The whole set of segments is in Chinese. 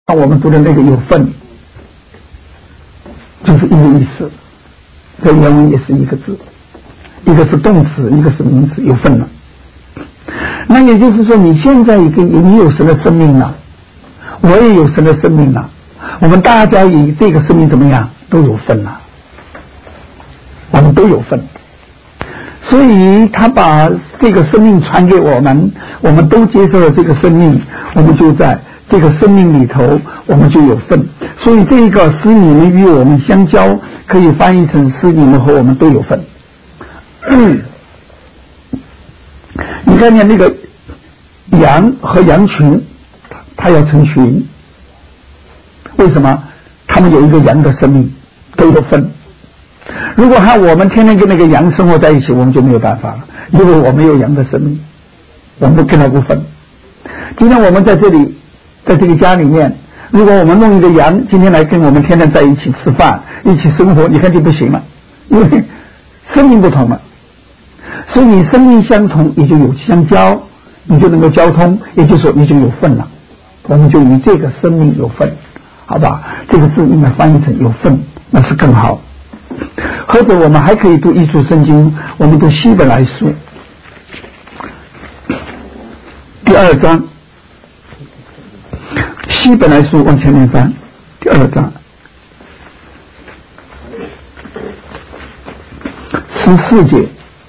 我们读的那个有份，就是一个意思，在原文也是一个字，一个是动词，一个是名词，有份了。那也就是说，你现在你有神的生命了，我也有神的生命了，我们大家以这个生命怎么样都有份了，我们都有份。所以他把这个生命传给我们，我们都接受了这个生命，我们就在这个生命里头，我们就有份。所以这个使你们与我们相交，可以翻译成使你们和我们都有份。你看见那个羊和羊群，它要成群，为什么？他们有一个羊的生命，都有份。如果我们天天跟那个羊生活在一起，我们就没有办法了，因为我们有羊的生命，我们跟他不分。今天我们在这里，在这个家里面，如果我们弄一个羊今天来跟我们天天在一起吃饭，一起生活，你看就不行了，因为生命不同了。所以你生命相同，你就有相交，你就能够交通，也就是说你就有份了。我们就与这个生命有份，好吧？这个字应该翻译成有份，那是更好。或者我们还可以读艺术圣经，我们读希伯来书第2章，希伯来书往前面翻，第2章14节。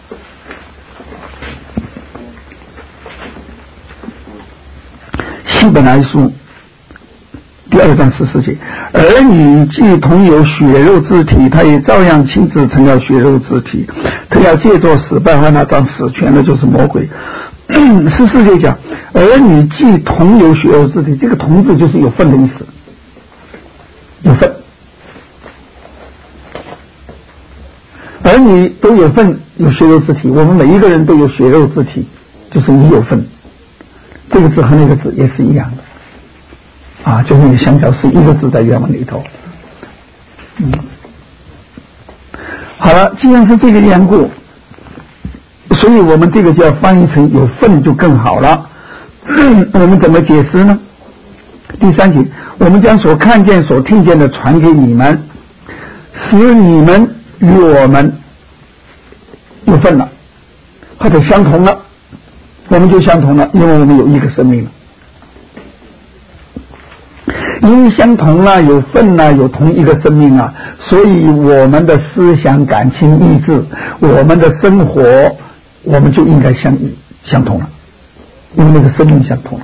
希伯来书第2章14节，儿女既同有血肉之体，他也照样亲自成了血肉之体，他要借着死败坏那掌死权的，就是魔鬼。14节讲，儿女既同有血肉之体，这个同字就是有份的意思，有份。儿女都有份，有血肉之体，我们每一个人都有血肉之体，就是你有份。这个字和那个字也是一样的，就是那个相交是一个字在原文里头。好了，既然是这个缘故，所以我们这个就要翻译成有份就更好了。我们怎么解释呢？第3节，我们将所看见所听见的传给你们，使你们与我们有份了，或者相同了，我们就相同了，因为我们有一个生命了。因为相同了，有份了，有同一个生命了，所以我们的思想、感情、意志，我们的生活，我们就应该相同了，因为那个生命相同了。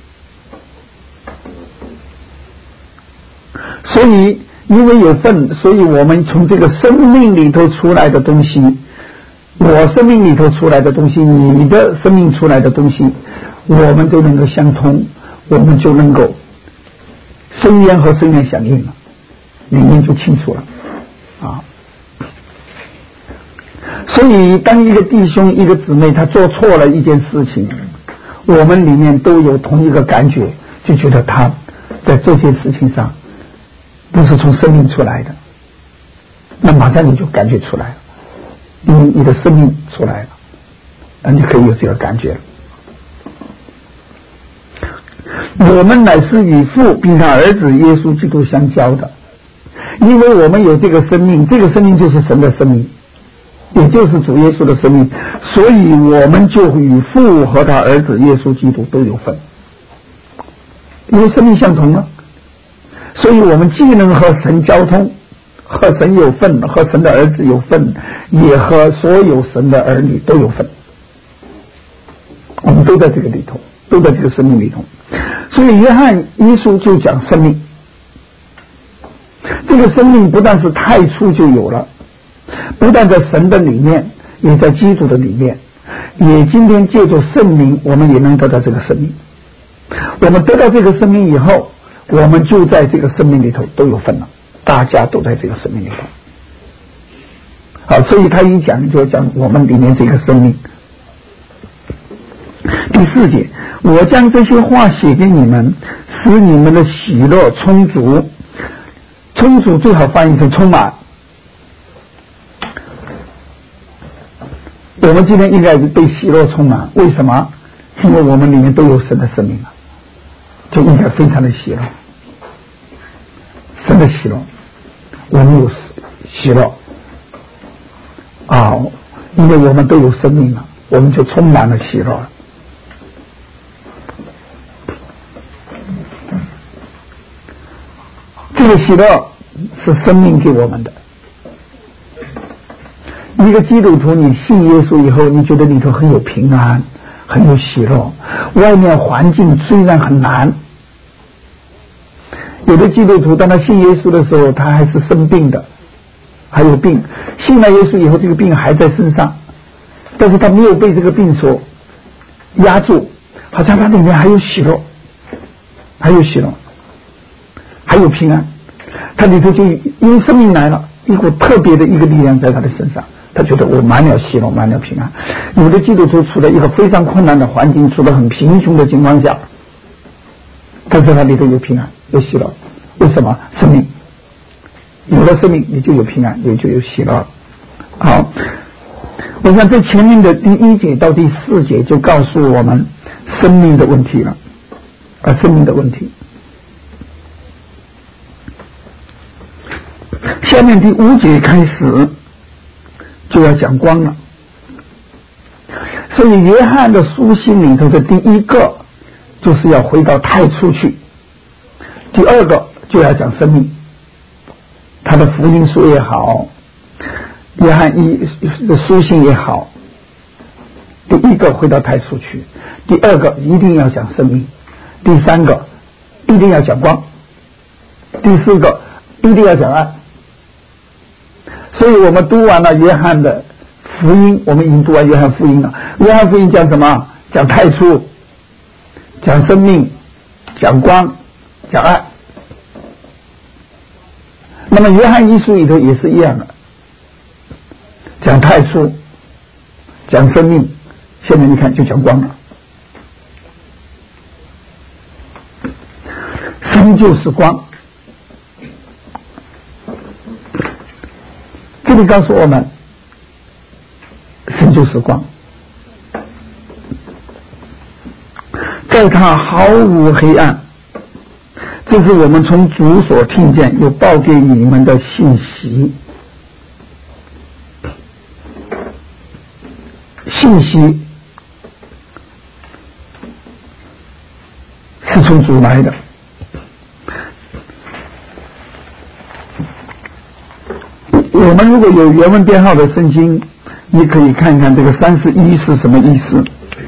所以因为有份，所以我们从这个生命里头出来的东西，我生命里头出来的东西，你的生命出来的东西，我们都能够相通，我们就能够声言和声言响应了，里面就清楚了所以当一个弟兄一个姊妹他做错了一件事情，我们里面都有同一个感觉，就觉得他在这件事情上不是从生命出来的，那马上你就感觉出来了，因为你的生命出来了，那你可以有这个感觉。我们乃是与父并他儿子耶稣基督相交的，因为我们有这个生命，这个生命就是神的生命，也就是主耶稣的生命，所以我们就与父和他儿子耶稣基督都有份，因为生命相同了，所以我们既能和神交通，和神有份，和神的儿子有份，也和所有神的儿女都有份，我们都在这个里头，都在这个生命里头。所以约翰一书就讲生命，这个生命不但是太初就有了，不但在神的里面，也在基督的里面，也今天借着圣灵我们也能得到这个生命。我们得到这个生命以后，我们就在这个生命里头都有份了，大家都在这个生命里头。好，所以他一讲就讲我们里面这个生命。第4节，我将这些话写给你们，使你们的喜乐充足。充足最好翻译成充满。我们今天应该被喜乐充满，为什么？因为我们里面都有神的生命了，就应该非常的喜乐。 神的喜乐，我们有喜乐啊，因为我们都有生命了，我们就充满了喜乐。这个喜乐是生命给我们的。一个基督徒，你信耶稣以后，你觉得里头很有平安，很有喜乐，外面环境虽然很难，有的基督徒当他信耶稣的时候，他还是生病的，还有病，信了耶稣以后，这个病还在身上，但是他没有被这个病所压住，好像他里面还有喜乐，还有喜乐，还有平安，他里头就因为生命来了，一股特别的一个力量在他的身上，他觉得我满了喜乐，满了平安。有的基督徒处在一个非常困难的环境，处在很贫穷的情况下，但是他里头有平安，有喜乐。为什么？生命有了生命，你就有平安，也就有喜乐。好，我想在前面的第1节到第4节就告诉我们生命的问题了，生命的问题。下面第5节开始就要讲光了，所以约翰的书信里头的第1个就是要回到太初去，第2个就要讲生命，他的福音书也好，约翰的书信也好，第1个回到太初去，第2个一定要讲生命，第3个一定要讲光，第4个一定要讲爱。所以我们读完了约翰的福音，我们已经读完约翰福音了。约翰福音讲什么？讲太初，讲生命，讲光，讲爱。那么约翰一书里头也是一样的，讲太初，讲生命，下面你看就讲光了。神就是光，这里告诉我们，神就是光，在他毫无黑暗。这是我们从主所听见又报给你们的信息。信息是从主来的。我们如果有原文编号的圣经，你可以看看这个31是什么意思。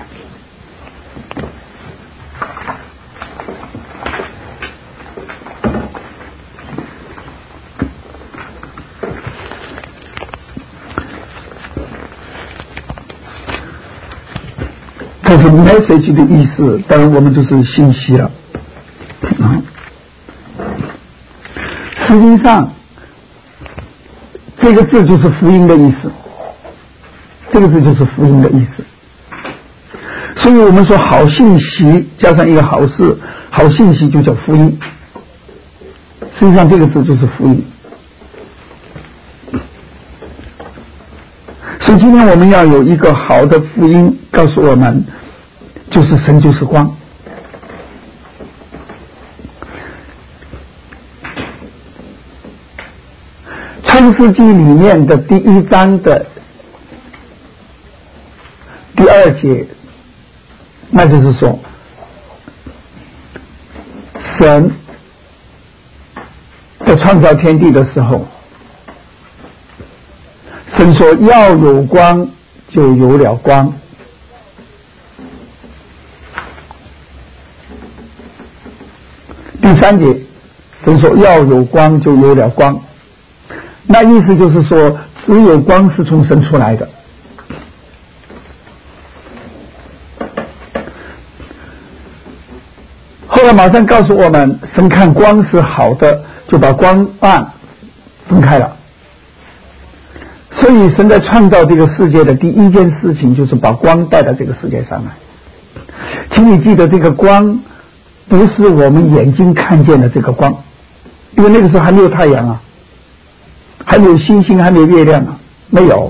这是 message 的意思，当然我们就是信息了。实际上这个字就是福音的意思，这个字就是福音的意思。所以我们说好信息加上一个好事，好信息就叫福音。实际上这个字就是福音。所以今天我们要有一个好的福音告诉我们，就是神就是光。创世纪里面的第1章的第2节，那就是说神在创造天地的时候，神说要有光，就有了光。第3节，神说要有光，就有了光。那意思就是说，只有光是从神出来的。后来马上告诉我们，神看光是好的，就把光暗分开了。所以神在创造这个世界的第1件事情，就是把光带到这个世界上来。请你记得，这个光不是我们眼睛看见的这个光，因为那个时候还没有太阳啊，还没有星星，还没有月亮啊，没有。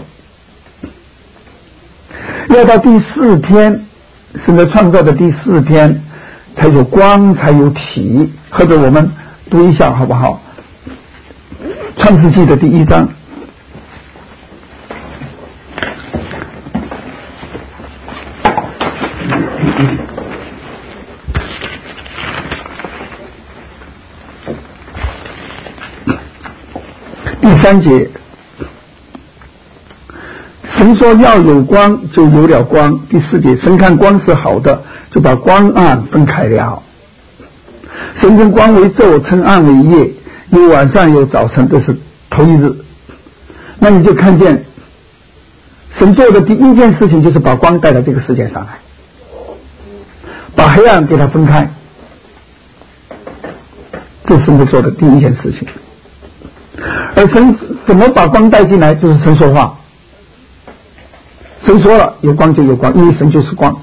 要到第4天，神在创造的第4天，才有光，才有体。或者我们读一下好不好？ 创世纪的第1章。第3节，神说要有光，就有了光。第4节，神看光是好的，就把光暗分开了。神称光为昼，称暗为夜，有晚上有早晨，这是头一日。那你就看见神做的第一件事情就是把光带到这个世界上来，把黑暗给它分开，这是神做的第一件事情。而神怎么把光带进来，就是神说话，神说了有光就有光，因为神就是光。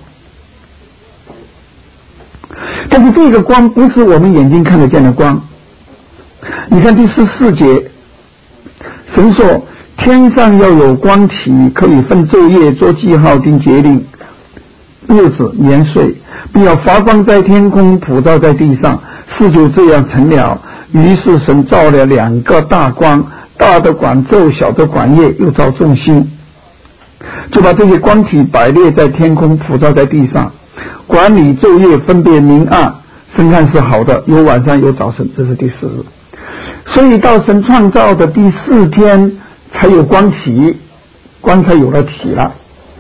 但是这个光不是我们眼睛看得见的光。你看第14节，神说天上要有光体，可以分昼夜，做记号，定节令，日子年岁，并要发光在天空，普照在地上，事就这样成了。于是神造了2个大光，大的管昼，小的管夜，又造众星，就把这些光体摆列在天空，普照在地上，管理昼夜，分别明暗。神看是好的，有晚上有早晨，这是第4日。所以到神创造的第4天才有光体，光才有了体了。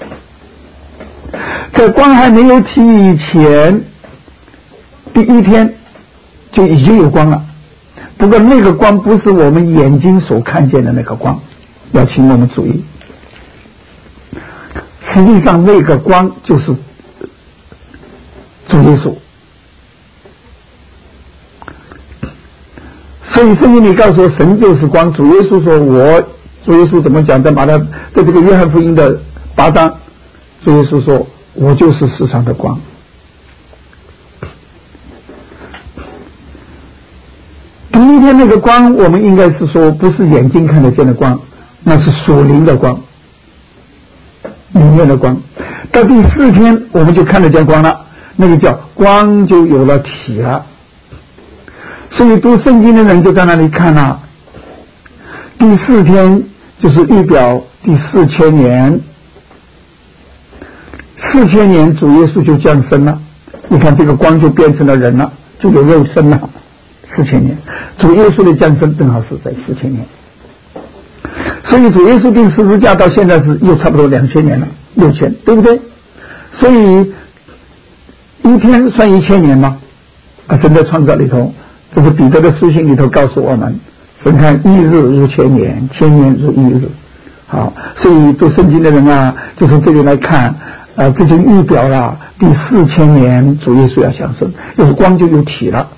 在光还没有体以前，第1天就已经有光了。不过那个光不是我们眼睛所看见的那个光，要请我们注意。实际上那个光就是主耶稣。所以圣经里告诉我神就是光，主耶稣说主耶稣怎么讲，在这个约翰福音的8章，主耶稣说我就是世上的光。第1天那个光我们应该是说不是眼睛看得见的光，那是属灵的光，里面的光。到第4天我们就看得见光了，那个叫光就有了体了。所以读圣经的人就在那里看了，第4天就是预表第4000年，4000年主耶稣就降生了，你看这个光就变成了人了，就有肉身了。4000年，主耶稣的降生正好是在4000年，所以主耶稣钉十字架到现在是又差不多2000年了，6000，对不对？所以1天算1000年吗？神在创造里头，这是彼得的书信里头告诉我们，神看1日如1000年，1000年如1日。好，所以读圣经的人啊，就从这里来看，这就预表了第4000年主耶稣要降生，有光就有体了。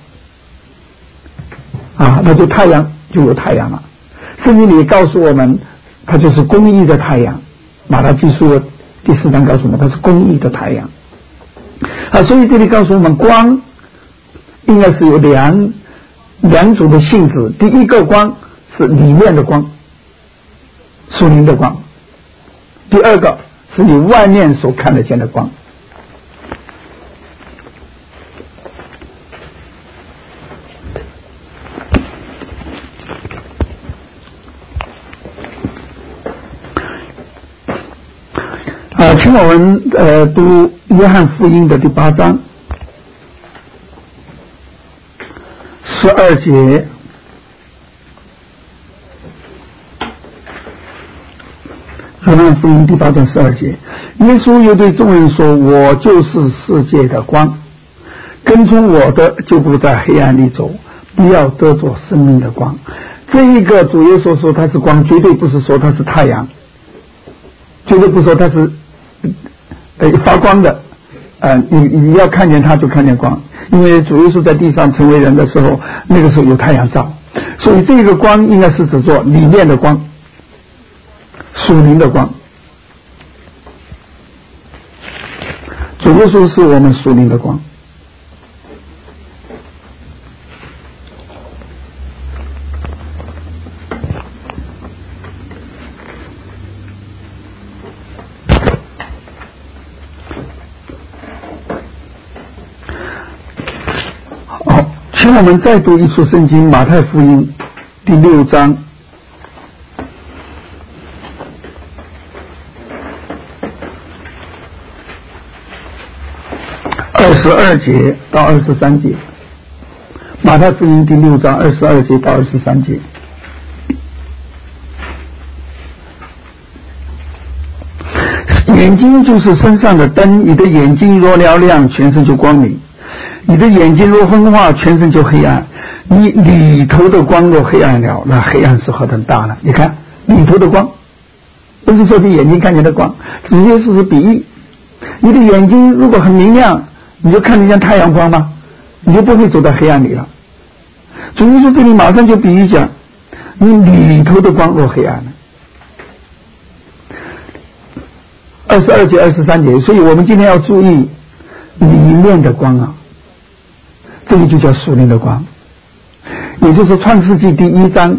那就太阳就有太阳了。圣经里告诉我们，它就是公义的太阳。马拉基书的第4章告诉我们，它是公义的太阳。所以这里告诉我们，光应该是有两种的性质。第一个光是里面的光，属灵的光；第二个是你外面所看得见的光。请我们读约翰福音的第8章12节。约翰福音第8章12节，耶稣又对众人说：“我就是世界的光，跟从我的就不在黑暗里走，不要得着生命的光。”这一个主耶稣说他是光，绝对不是说他是太阳，绝对不说他是发光的，你要看见它就看见光，因为主耶稣在地上成为人的时候，那个时候有太阳照，所以这个光应该是指作里面的光，属灵的光。主耶稣是我们属灵的光。请我们再读一处圣经，马太福音第6章 22节到23节，马太福音第6章22节到23节。眼睛就是身上的灯，你的眼睛若嘹亮，全身就光明；你的眼睛若昏化，全身就黑暗。你里头的光若黑暗了，那黑暗是何等大呢？你看里头的光，不是说你眼睛看见的光，直接是比喻。你的眼睛如果很明亮，你就看得见太阳光吗？你就不会走到黑暗里了。主耶稣这里马上就比喻讲，你里头的光若黑暗了。22节、23节，所以我们今天要注意里面的光啊，这个就叫属灵的光，也就是创世纪第1章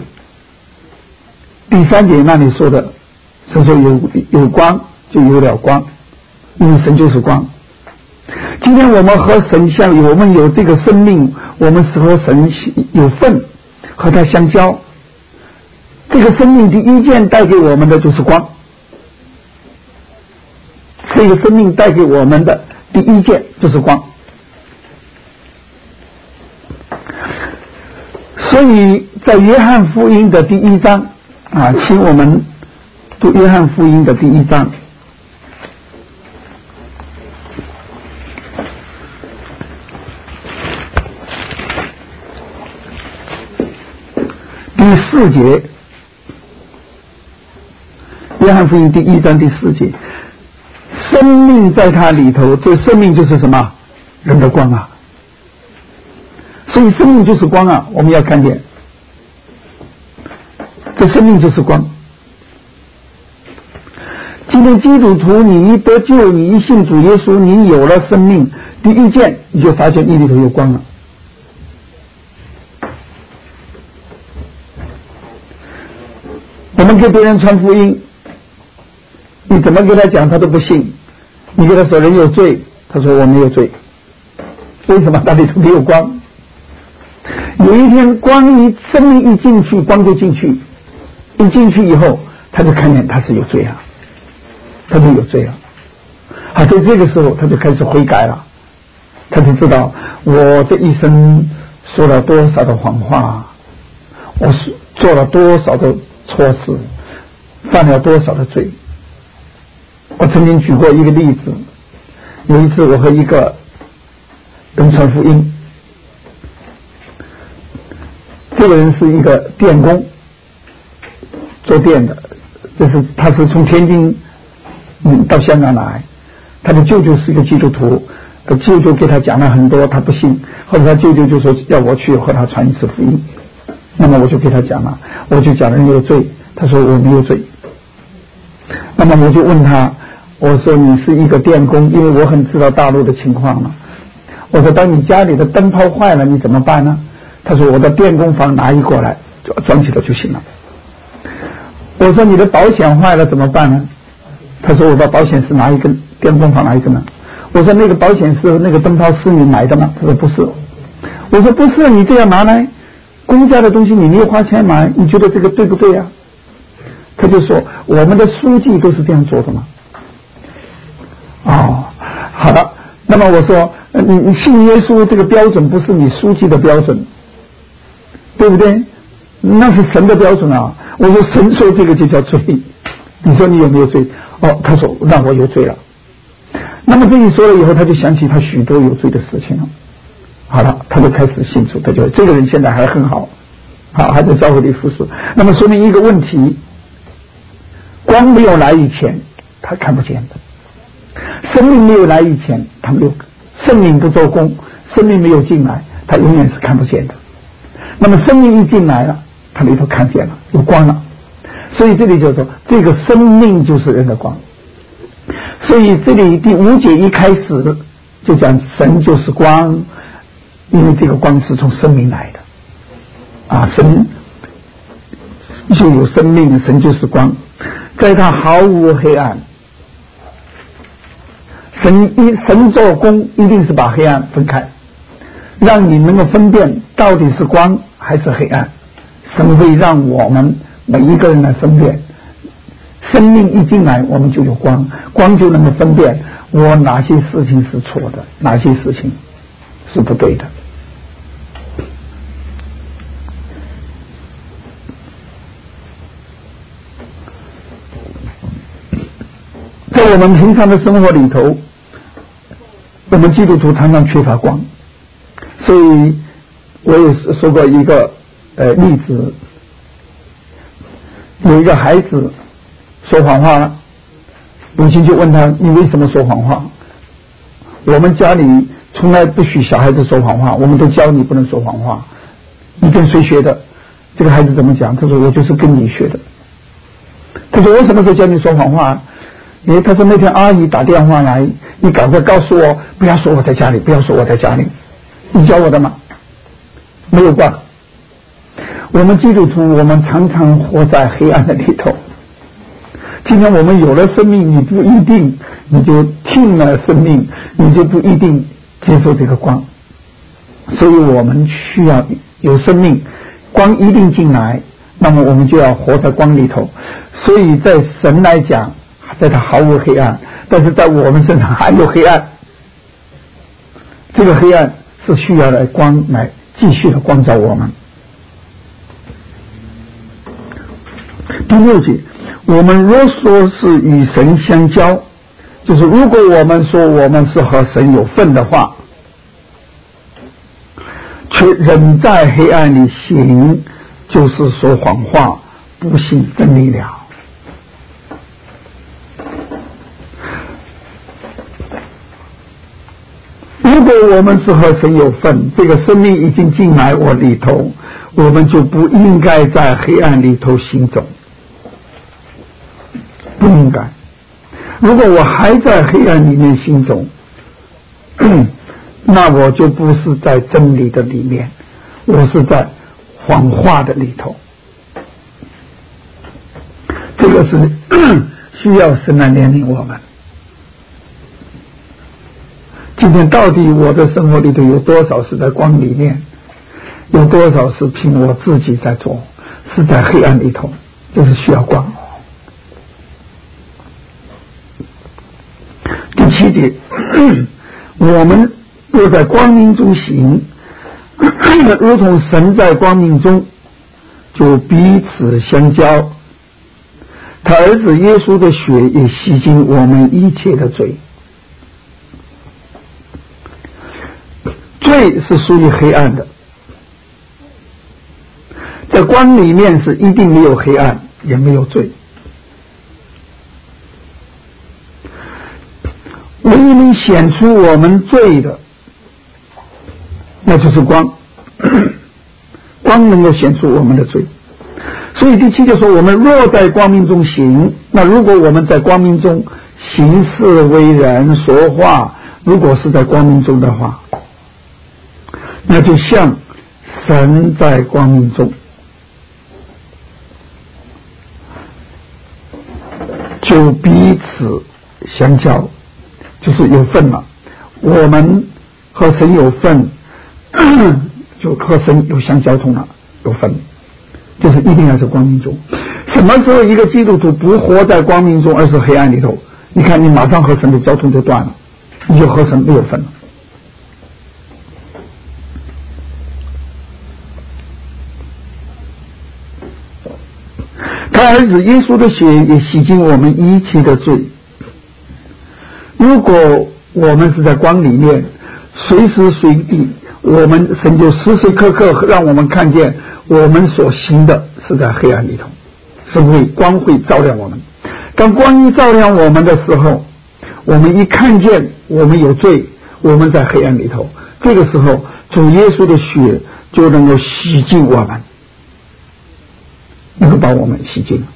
第3节那里说的，神说有光就有了光，因为神就是光。今天我们和神相遇，我们有这个生命，我们是和神有份，和他相交。这个生命第一件带给我们的就是光，这个生命带给我们的第一件就是光。所以在约翰福音的第1章啊，请我们读约翰福音的第1章。第4节，约翰福音第1章第4节，生命在他里头，这生命就是什么？人的光啊！所以生命就是光啊！我们要看见，这生命就是光。今天基督徒，你一得救，你一信主耶稣，你有了生命，第一件你就发现你里头有光了。我们给别人传福音，你怎么给他讲他都不信，你给他说人有罪，他说我没有罪，为什么？他里头没有光。有一天光一生命一进去，光就进去，一进去以后他就看见他是有罪啊，他就有罪了。好，在这个时候他就开始悔改了，他就知道我这一生说了多少的谎话，我做了多少的错事，犯了多少的罪。我曾经举过一个例子，有一次我和一个人传福音，这个人是一个电工，做电的，他是从天津到香港来，他的舅舅是一个基督徒，他舅舅给他讲了很多，他不信，后来他舅舅就说要我去和他传一次福音，那么我就给他讲了，我就讲人有罪，他说我没有罪。那么我就问他，我说你是一个电工，因为我很知道大陆的情况了，我说当你家里的灯泡坏了你怎么办呢？他说我到电工房拿一过来装起来就行了。我说你的保险坏了怎么办呢？他说我到保险丝拿一根，电工房拿一根呢。我说那个保险丝那个灯泡是你买的吗？他说不是。我说不是，你这样拿来公家的东西你没有花钱买，你觉得这个对不对啊？他就说我们的书记都是这样做的嘛。哦，好的。那么我说你信耶稣这个标准不是你书记的标准，对不对？那是神的标准啊。我说神说这个就叫罪，你说你有没有罪？哦，他说那我有罪了。那么这一说了以后，他就想起他许多有罪的事情了。好了，他就开始信主，他就这个人现在还很好，好还在教会里服侍。那么说明一个问题，光没有来以前他看不见的，生命没有来以前他没有，生命不做工，生命没有进来他永远是看不见的。那么生命一进来了，他里头看见了，有光了。所以这里就说这个生命就是人的光。所以这里第5节一开始就讲神就是光，因为这个光是从生命来的啊，神就有生命，神就是光，在他毫无黑暗。神做工一定是把黑暗分开，让你能够分辨到底是光还是黑暗。神会让我们每一个人来分辨，生命一进来我们就有光，光就能够分辨我哪些事情是错的，哪些事情是不对的。在我们平常的生活里头，我们基督徒常常缺乏光，所以我也说过一个例子，有一个孩子说谎话了，母亲就问他：你为什么说谎话？我们家里从来不许小孩子说谎话，我们都教你不能说谎话。你跟谁学的？这个孩子怎么讲？他说：我就是跟你学的。他说：我什么时候教你说谎话？他说那天阿姨打电话来，你赶快告诉我，不要说我在家里，不要说我在家里。你教我的吗？没有挂。我们基督徒，我们常常活在黑暗的里头。今天我们有了生命，你不一定你就听了生命，你就不一定接受这个光。所以我们需要有生命，光一定进来，那么我们就要活在光里头。所以在神来讲，在他毫无黑暗，但是在我们身上还有黑暗。这个黑暗是需要来光来继续的光照我们。第6节，我们若说是与神相交，就是如果我们说我们是和神有份的话，却仍在黑暗里行，就是说谎话，不信真理了。如果我们是和神有份，这个生命已经进来我里头，我们就不应该在黑暗里头行走，不应该。如果我还在黑暗里面行走，那我就不是在真理的里面，我是在谎话的里头。这个是需要神来怜悯我们。今天到底我的生活里头有多少是在光里面，有多少是凭我自己在做，是在黑暗里头，就是需要光。第7节，我们若在光明中行，如同神在光明中，就彼此相交。他儿子耶稣的血也洗净我们一切的罪。罪是属于黑暗的，在光里面是一定没有黑暗，也没有罪。唯一能显出我们罪的，那就是光。光能够显出我们的罪。所以第7节说，我们若在光明中行，那如果我们在光明中行事为人说话，如果是在光明中的话，那就像神在光明中，就彼此相交，就是有份了。我们和神有份，就和神有相交通了，有份，就是一定要在光明中。什么时候一个基督徒不活在光明中，而是黑暗里头？你看，你马上和神的交通就断了，你就和神没有份了。他儿子耶稣的血也洗净我们一切的罪。如果我们是在光里面，随时随地，我们神就时时刻刻让我们看见我们所行的是在黑暗里头，神会光会照亮我们。当光一照亮我们的时候，我们一看见我们有罪，我们在黑暗里头，这个时候主耶稣的血就能够洗净我们，能够把我们洗净。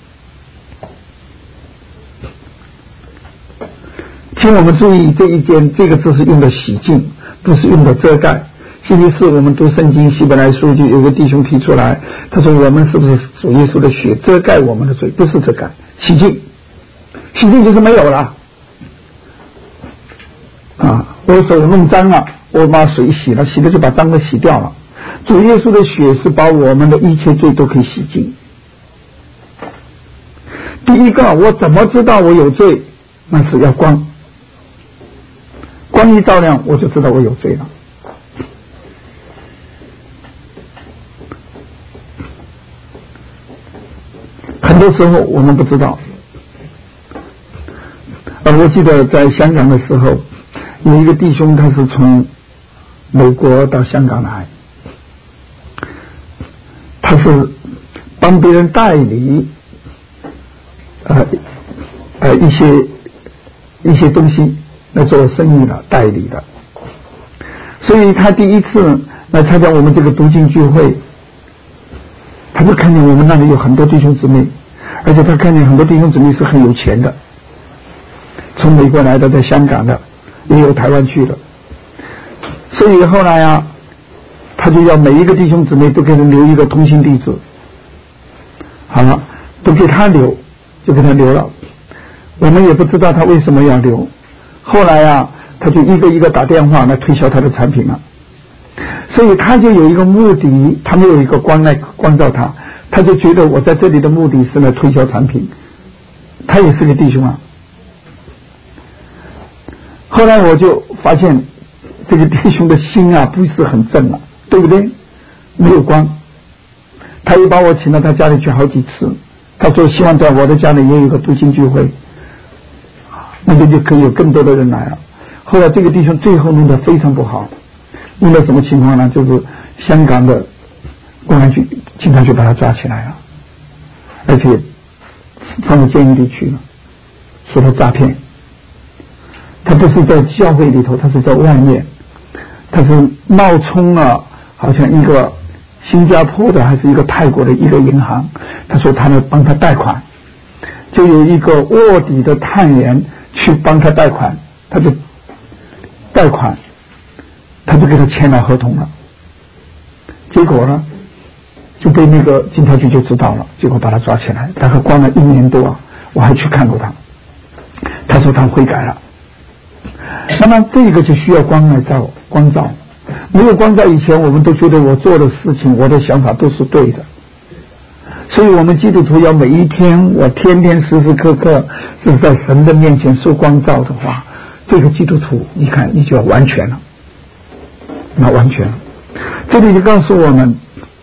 请我们注意这一点，这个字是用的洗净，不是用的遮盖。星期4我们读圣经希伯来书，就有个弟兄提出来，他说我们是不是主耶稣的血遮盖我们的罪？不是遮盖，洗净。洗净就是没有了啊！我手弄脏了，我把水洗了，洗了就把脏的洗掉了。主耶稣的血是把我们的一切罪都可以洗净。第一个，我怎么知道我有罪？那是要光。 光一照亮，我就知道我有罪了。很多时候我们不知道。我记得在香港的时候，有一个弟兄，他是从美国到香港来，他是帮别人代理一些东西来做生意的代理的，所以他第一次来参加我们这个读经聚会，他就看见我们那里有很多弟兄姊妹，而且他看见很多弟兄姊妹是很有钱的，从美国来的，在香港的，也有台湾去的。所以后来啊，他就要每一个弟兄姊妹都给他留一个通信地址，好了，都给他留，就给他留了。我们也不知道他为什么要留，后来啊，他就一个一个打电话来推销他的产品了。所以他就有一个目的，他没有一个光来光照他，他就觉得我在这里的目的是来推销产品。他也是个弟兄啊。后来我就发现这个弟兄的心啊不是很正了，对不对？没有光。他又把我请到他家里去好几次，他说希望在我的家里也有一个读经聚会，那就可以有更多的人来了。后来这个弟兄最后弄得非常不好，弄到什么情况呢？就是香港的公安局经常去把他抓起来了，而且放到监狱里去了，说他诈骗。他不是在教会里头，他是在外面，他是冒充了好像一个新加坡的还是一个泰国的一个银行，他说他来帮他贷款，就有一个卧底的探员去帮他贷款，他就贷款，他就给他签了合同了，结果呢就被那个警察局就知道了，结果把他抓起来，大概关了1年多啊，我还去看过他，他说他悔改了。那么这个就需要光照，没有光照以前，我们都觉得我做的事情，我的想法都是对的。所以我们基督徒要每一天，我天天时时刻刻是在神的面前受光照的话，这个基督徒你看你就要完全了，那完全了。这里就告诉我们，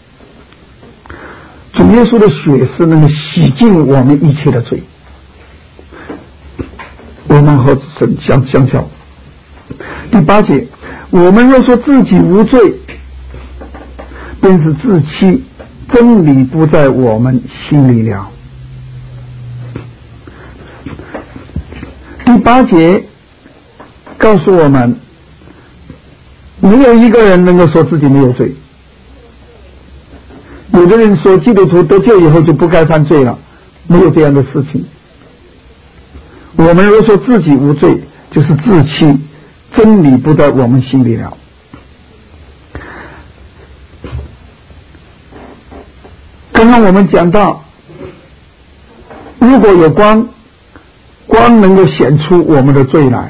主耶稣的血是能够洗净我们一切的罪，我们和神相交。第8节，我们若说自己无罪，便是自欺，真理不在我们心里了。第8节告诉我们，没有一个人能够说自己没有罪。有的人说基督徒得救以后就不该犯罪了，没有这样的事情。我们若说自己无罪，就是自欺，真理不在我们心里了。刚刚我们讲到，如果有光，光能够显出我们的罪来。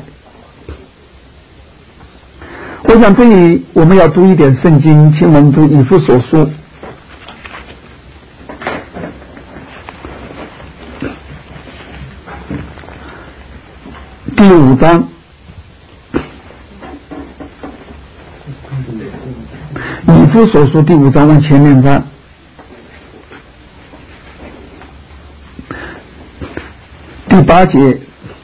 我想这里我们要读一点圣经，请我们读以弗所书第5章，以弗所书第5章往前面翻，第8节，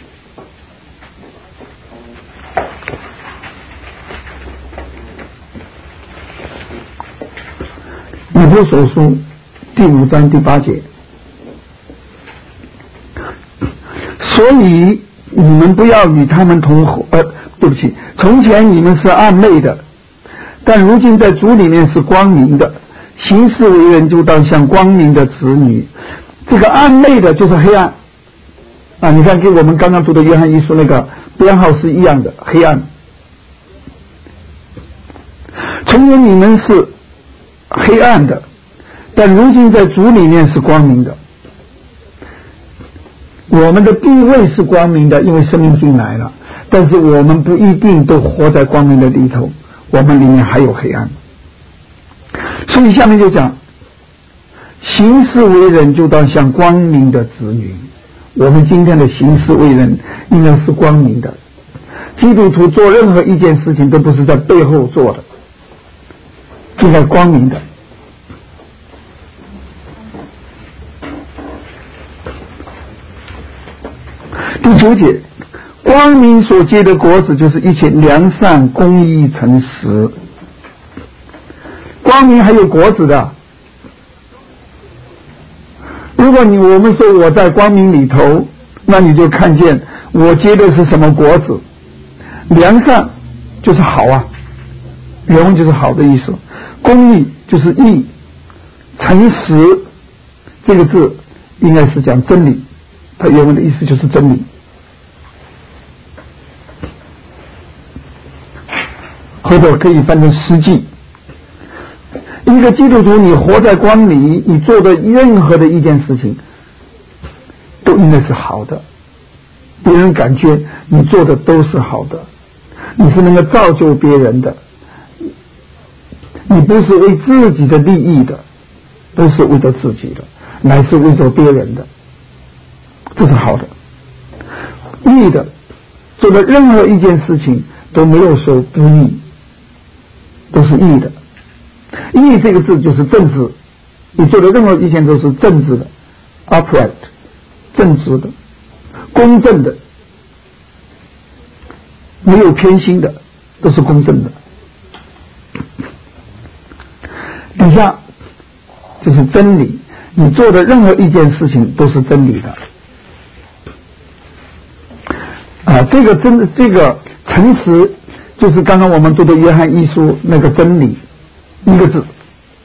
以弗所书第5章第8节，所以你们不要与他们同伙，对不起，从前你们是暗昧的，但如今在主里面是光明的，行事为人就当像光明的子女。这个暗昧的就是黑暗啊！你看跟我们刚刚读的约翰一书那个编号是一样的，黑暗。从前你们是黑暗的，但如今在主里面是光明的。我们的地位是光明的，因为生命进来了，但是我们不一定都活在光明的里头，我们里面还有黑暗。所以下面就讲，行事为人就当像光明的子女。我们今天的行事为人应该是光明的， 基督徒做任何一件事情都不是在背后做的，是在光明的。第9节，光明所结的果子就是一切良善、公义、诚实。光明还有果子的。如果我们说我在光明里头，那你就看见我结的是什么果子。良善就是好啊，原文就是好的意思。公义就是义，诚实这个字应该是讲真理，它原文的意思就是真理，或者可以翻成实际。一个基督徒，你活在光里，你做的任何的一件事情都应该是好的，别人感觉你做的都是好的，你是能够造就别人的，你不是为自己的利益的，不是为着自己的，乃是为着别人的，这是好的。义的，做的任何一件事情都没有说不义，都是义的。义这个字就是正直，你做的任何一件都是正直的 upright， 正直的，公正的，没有偏心的，都是公正的。底下就是真理，你做的任何一件事情都是真理的。这个诚实就是刚刚我们读的约翰一书那个真理一个字，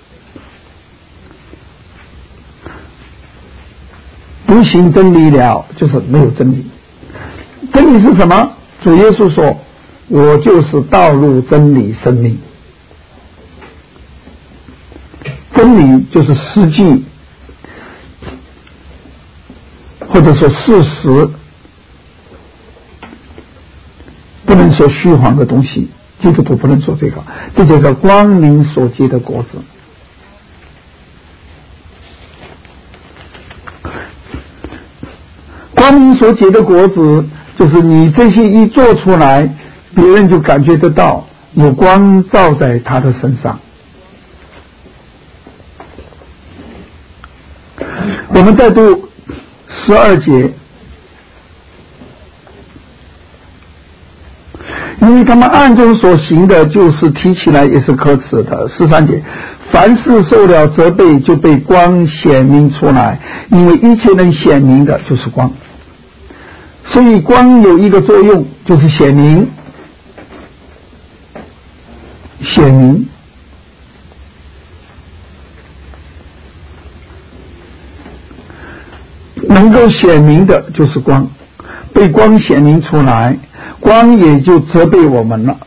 不行真理了就是没有真理。真理是什么？主耶稣说，我就是道路真理生命。真理就是实际，或者说事实，不能说虚晃的东西，基督徒不能说这个，这就叫光明所结的果子。光明所结的果子，就是你这些一做出来，别人就感觉得到有光照在他的身上。我们再读12节，因为他们暗中所行的，就是提起来也是可耻的。13节，凡事受了责备，就被光显明出来，因为一切能显明的就是光。所以光有一个作用，就是显明，显明。能够显明的就是光，被光显明出来，光也就责备我们了。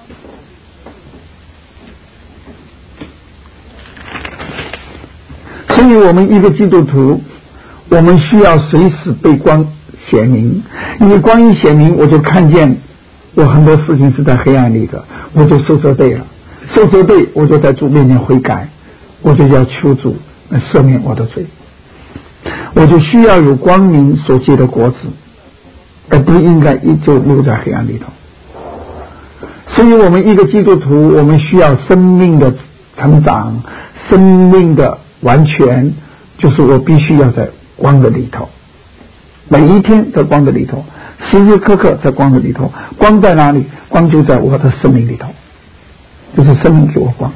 所以我们一个基督徒，我们需要随时被光显明，因为光一显明，我就看见我很多事情是在黑暗里的，我就受责备了，受责备我就在主面前悔改，我就要求主赦免我的罪，我就需要有光明所结的果子，而不应该一直留在黑暗里头。所以我们一个基督徒，我们需要生命的成长，生命的完全，就是我必须要在光的里头，每一天在光的里头，时时刻刻在光的里头。光在哪里？光就在我的生命里头，就是生命给我光。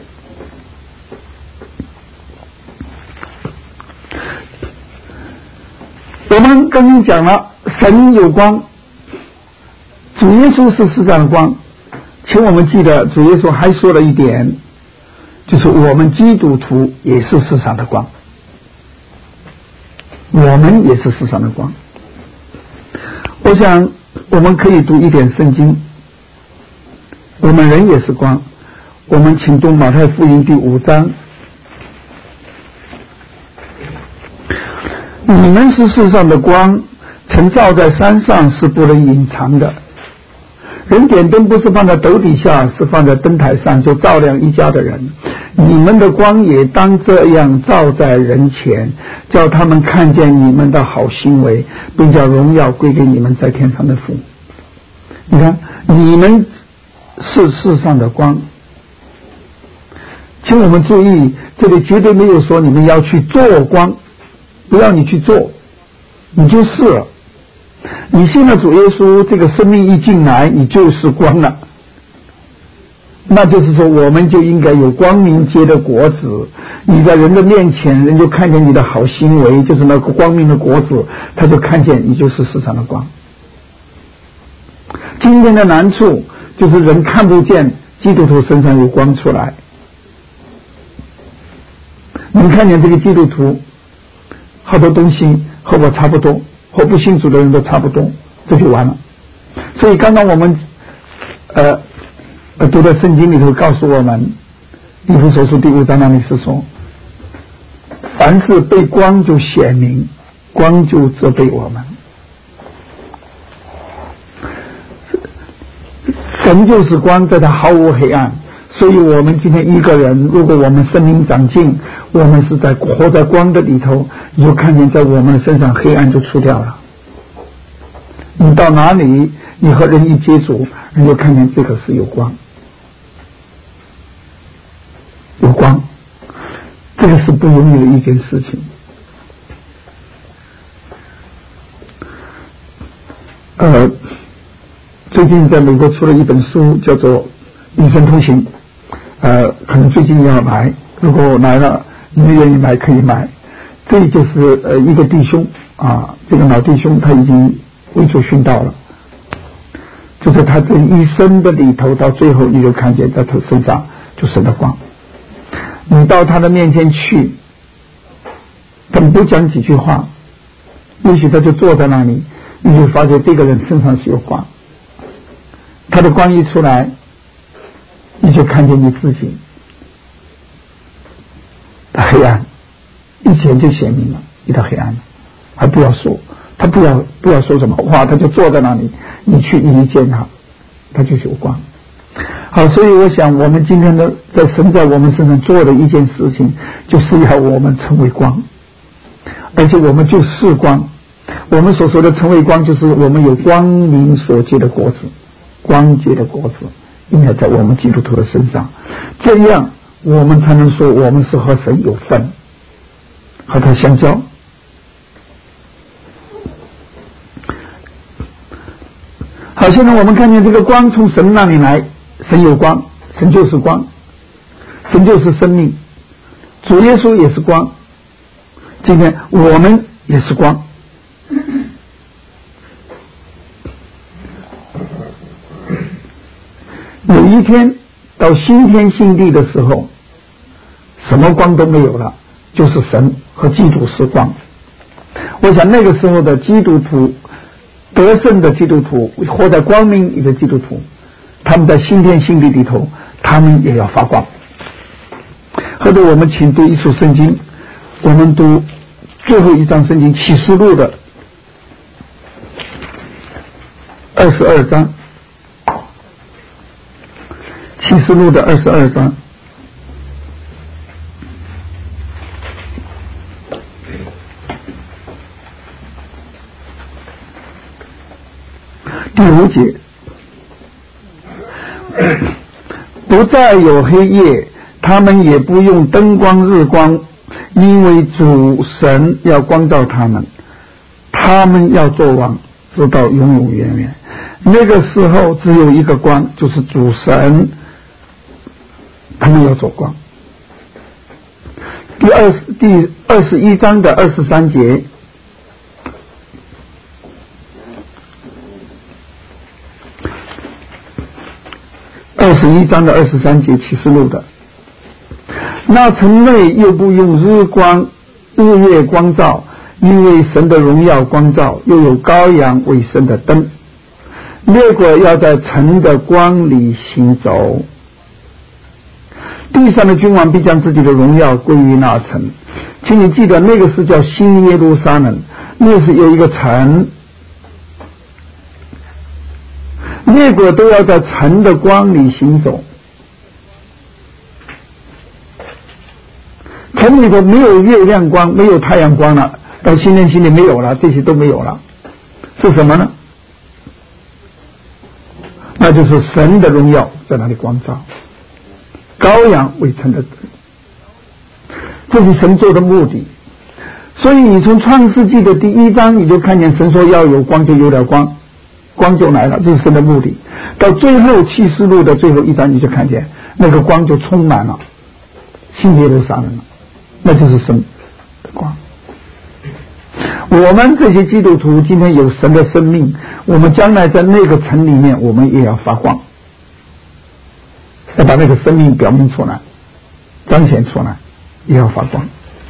我们刚刚讲了，神有光，主耶稣是世上的光。请我们记得，主耶稣还说了一点，就是我们基督徒也是世上的光，我们也是世上的光。我想我们可以读一点圣经，我们人也是光。我们请读马太福音第5章，你们是世上的光，曾照在山上，是不能隐藏的。人点灯不是放在斗底下，是放在灯台上，就照亮一家的人。你们的光也当这样照在人前，叫他们看见你们的好行为，并叫荣耀归给你们在天上的父。 你看，你们是世上的光。请我们注意，这里绝对没有说你们要去做光，不要你去做，你就是了。你信了主耶稣，这个生命一进来，你就是光了。那就是说，我们就应该有光明结的果子。你在人的面前，人就看见你的好行为，就是那个光明的果子，他就看见你就是世上的光。今天的难处就是人看不见基督徒身上有光出来。你看见这个基督徒好多东西和我差不多，和不信主的人都差不多，这就完了。所以刚刚我们读的圣经里头告诉我们，以弗所书第5章那里是说，凡是被光就显明，光就责备我们。神就是光，在他毫无黑暗。所以我们今天一个人，如果我们生命长进，我们是在活在光的里头，你就看见在我们的身上黑暗就除掉了。你到哪里，你和人一接触，人就看见这个是有光，有光，这个是不容易的一件事情。最近在美国出了一本书，叫做《与神同行》，可能最近要买，如果来了，你们愿意买可以买。这就是一个弟兄啊，这个老弟兄他已经为主殉道了，就是他这一生的里头，到最后你就看见在他身上就神的光。你到他的面前去，他不讲几句话，也许他就坐在那里，你就发觉这个人身上是有光。他的光一出来，你就看见你自己的黑暗，一前就显明了你的黑暗了。还不要说，他不要说什么话，他就坐在那里，你去一见他，他就是有光。好，所以我想我们今天的在神在我们身上做的一件事情，就是要我们成为光，而且我们就是光。我们所说的成为光，就是我们有光明所结的果子，光结的果子应该在我们基督徒的身上，这样我们才能说我们是和神有份，和他相交。好，现在我们看见这个光从神那里来，神有光，神就是光，神就是生命，主耶稣也是光，今天我们也是光。有一天到新天新地的时候，什么光都没有了，就是神和基督是光。我想那个时候的基督徒，得胜的基督徒，活在光明里的基督徒，他们在新天新地里头，他们也要发光。或者我们请读一处圣经，我们读最后一章圣经启示录的22章，启示录的22章第5节，不再有黑夜，他们也不用灯光日光，因为主神要光照他们，他们要做王，直到永永远远。那个时候只有一个光，就是主神，他们要做光。第21章的23节，21章的23节，启示录的，那城内又不用日月光照，因为神的荣耀光照，又有羔羊为神的灯，列国要在城的光里行走，地上的君王必将自己的荣耀归于那城。请你记得，那个是叫新耶路撒冷，那是有一个城，列国都要在城的光里行走。城里头没有月亮光，没有太阳光了，到新天新地没有了，这些都没有了，是什么呢？ 那就是神的荣耀在那里光照，羔羊为称的，这是神做的目的。所以你从创世纪的第1章你就看见神说要有光，就有了光，光就来了，这是神的目的。到最后启示录的最后1章你就看见那个光就充满了新耶路撒冷了，那就是神的光。我们这些基督徒今天有神的生命，我们将来在那个城里面我们也要发光，要把那个生命表明出来，彰显出来，也要发光。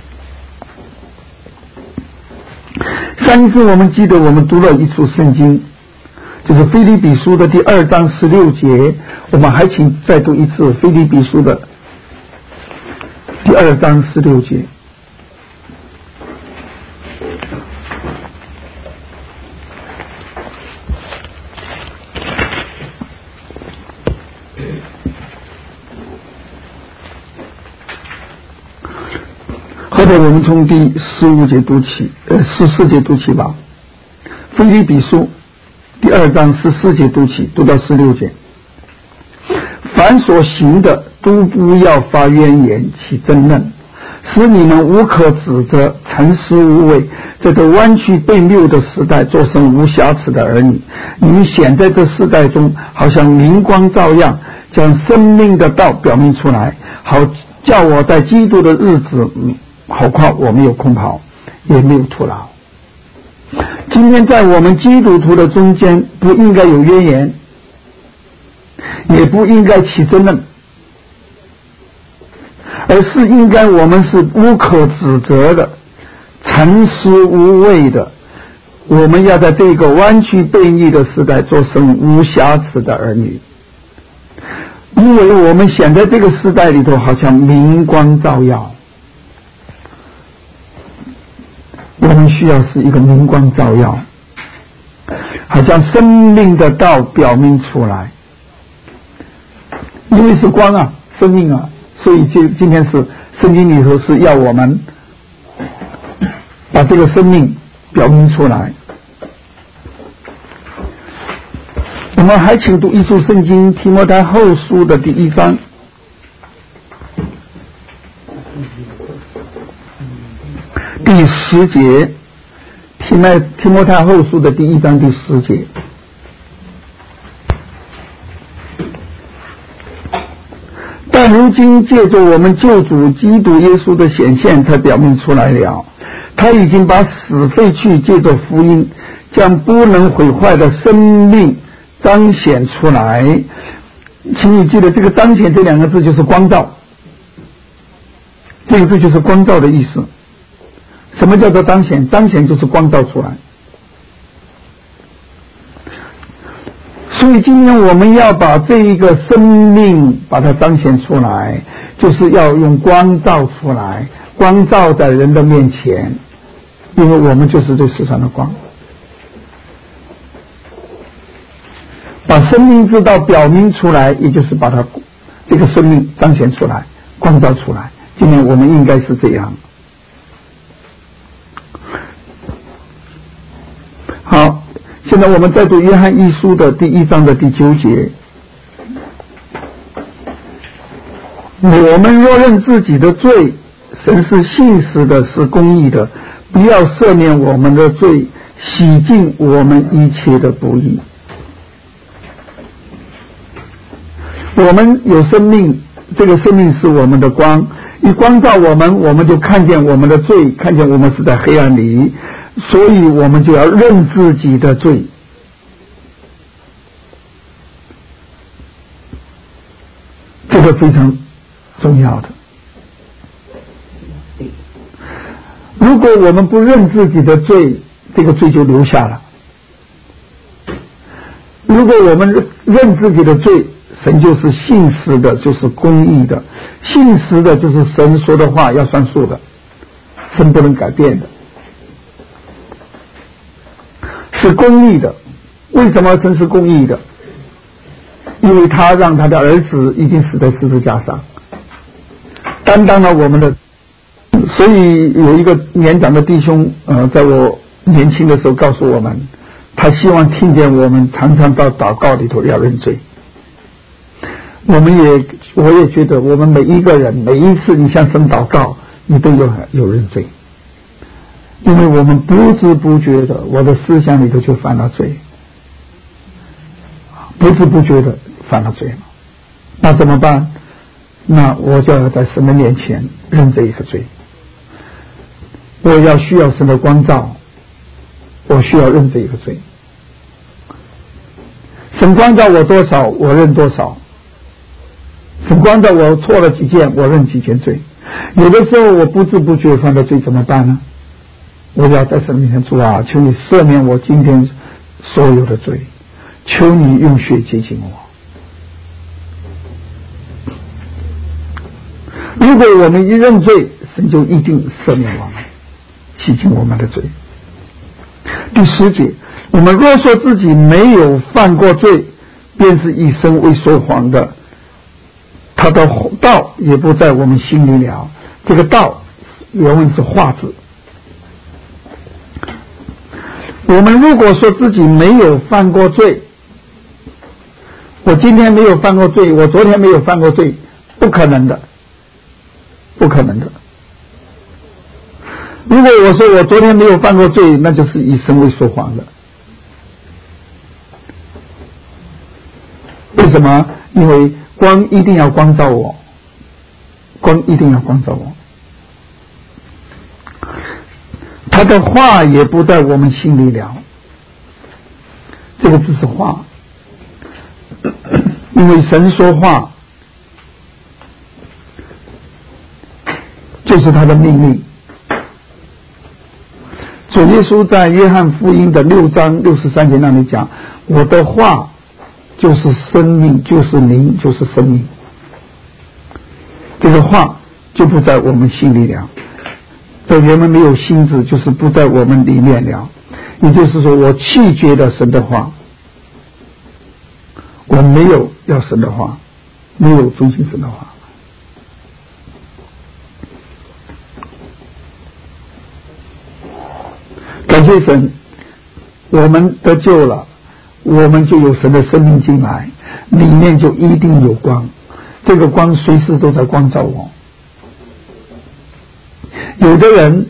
上一次我们记得我们读了一处圣经，就是腓立比书的第2章16节，我们还请再读一次腓立比书的第2章16节。或者我们从第15节读起，14节读起吧。腓立比书第2章14节读起，读到16节。凡所行的都不要发怨言，起争论，使你们无可指责，诚实无伪，在这弯曲悖谬的时代，做成无瑕疵的儿女。你们显在这世代中，好像明光照样，将生命的道表明出来，好叫我在基督的日子好夸我没有空跑，也没有徒劳。今天在我们基督徒的中间，不应该有怨言，也不应该起争论，而是应该我们是无可指责的，诚实无伪的。我们要在这个弯曲悖逆的时代，做成无瑕疵的儿女。因为我们显在这个时代里头，好像明光照耀。我们需要是一个明光照耀，好像生命的道表明出来。因为是光啊，生命啊，所以今天是圣经里头是要我们把这个生命表明出来。我们还请读一处圣经，提摩太后书的第1章。第10节，提摩太后书的第1章第10节。但如今借着我们救主基督耶稣的显现，才表明出来了。他已经把死废去，借着福音，将不能毁坏的生命彰显出来。请你记得，这个彰显这2个字就是光照，这个字就是光照的意思。什么叫做彰显？彰显就是光照出来。所以今天我们要把这一个生命把它彰显出来，就是要用光照出来，光照在人的面前，因为我们就是这世上的光。把生命之道表明出来，也就是把它这个生命彰显出来，光照出来。今天我们应该是这样。好，现在我们再读约翰一书的第1章的第9节。我们若认自己的罪，神是信实的，是公义的，不要赦免我们的罪，洗净我们一切的不义。我们有生命，这个生命是我们的光，一光照我们，我们就看见我们的罪，看见我们是在黑暗里，所以我们就要认自己的罪。这个非常重要的。如果我们不认自己的罪，这个罪就留下了。如果我们认自己的罪，神就是信实的，就是公义的。信实的就是神说的话要算数的，神不能改变的，是公义的。为什么神是公义的？因为他让他的儿子已经死在十字架上，担当了我们的。所以有一个年长的弟兄在我年轻的时候告诉我们他希望听见我们常常到祷告里头要认罪。我也觉得我们每一个人，每一次你向神祷告，你都有认罪，因为我们不知不觉的，我的思想里头就犯了罪，不知不觉的犯了罪了。那怎么办？那我就要在神的面前认这一个罪。我需要神的光照，我需要认这一个罪。神光照我多少，我认多少。神光照我错了几件，我认几件罪。有的时候我不知不觉犯的罪怎么办呢？我要在神面前，主啊，求你赦免我今天所有的罪，求你用血洁净我。如果我们一认罪，神就一定赦免我们，洗净我们的罪。第10节，我们若说自己没有犯过罪，便是以身为说谎的，他的道也不在我们心里了。这个道原文是话字。我们如果说自己没有犯过罪，我今天没有犯过罪，我昨天没有犯过罪，不可能的，不可能的。如果我说我昨天没有犯过罪，那就是以身为说谎的。为什么？因为光一定要光照我，光一定要光照我。他的话也不在我们心里了，这个只是话，因为神说话就是他的命令。主耶稣在约翰福音的6章63节那里讲，我的话就是生命，就是灵，就是生命。这个话就不在我们心里了，在原文没有心字，就是不在我们里面了。也就是说，我弃绝了神的话，我没有要神的话，没有遵行神的话。感谢神，我们得救了，我们就有神的生命进来，里面就一定有光，这个光随时都在光照我。有的人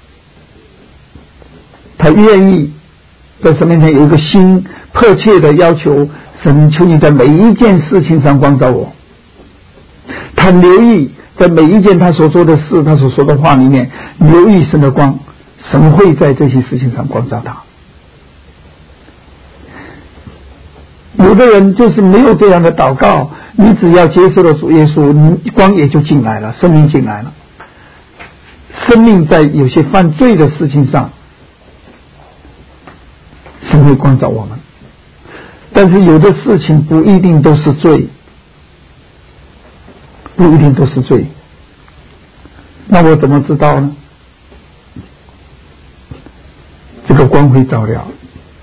他愿意在神面前有一个心迫切的要求神，求你在每一件事情上光照我。他留意在每一件他所做的事，他所说的话里面留意神的光，神会在这些事情上光照他。有的人就是没有这样的祷告，你只要接受了主耶稣，你光也就进来了，生命进来了。生命在有些犯罪的事情上，神会光照我们，但是有的事情不一定都是罪，不一定都是罪。那我怎么知道呢？这个光会照亮，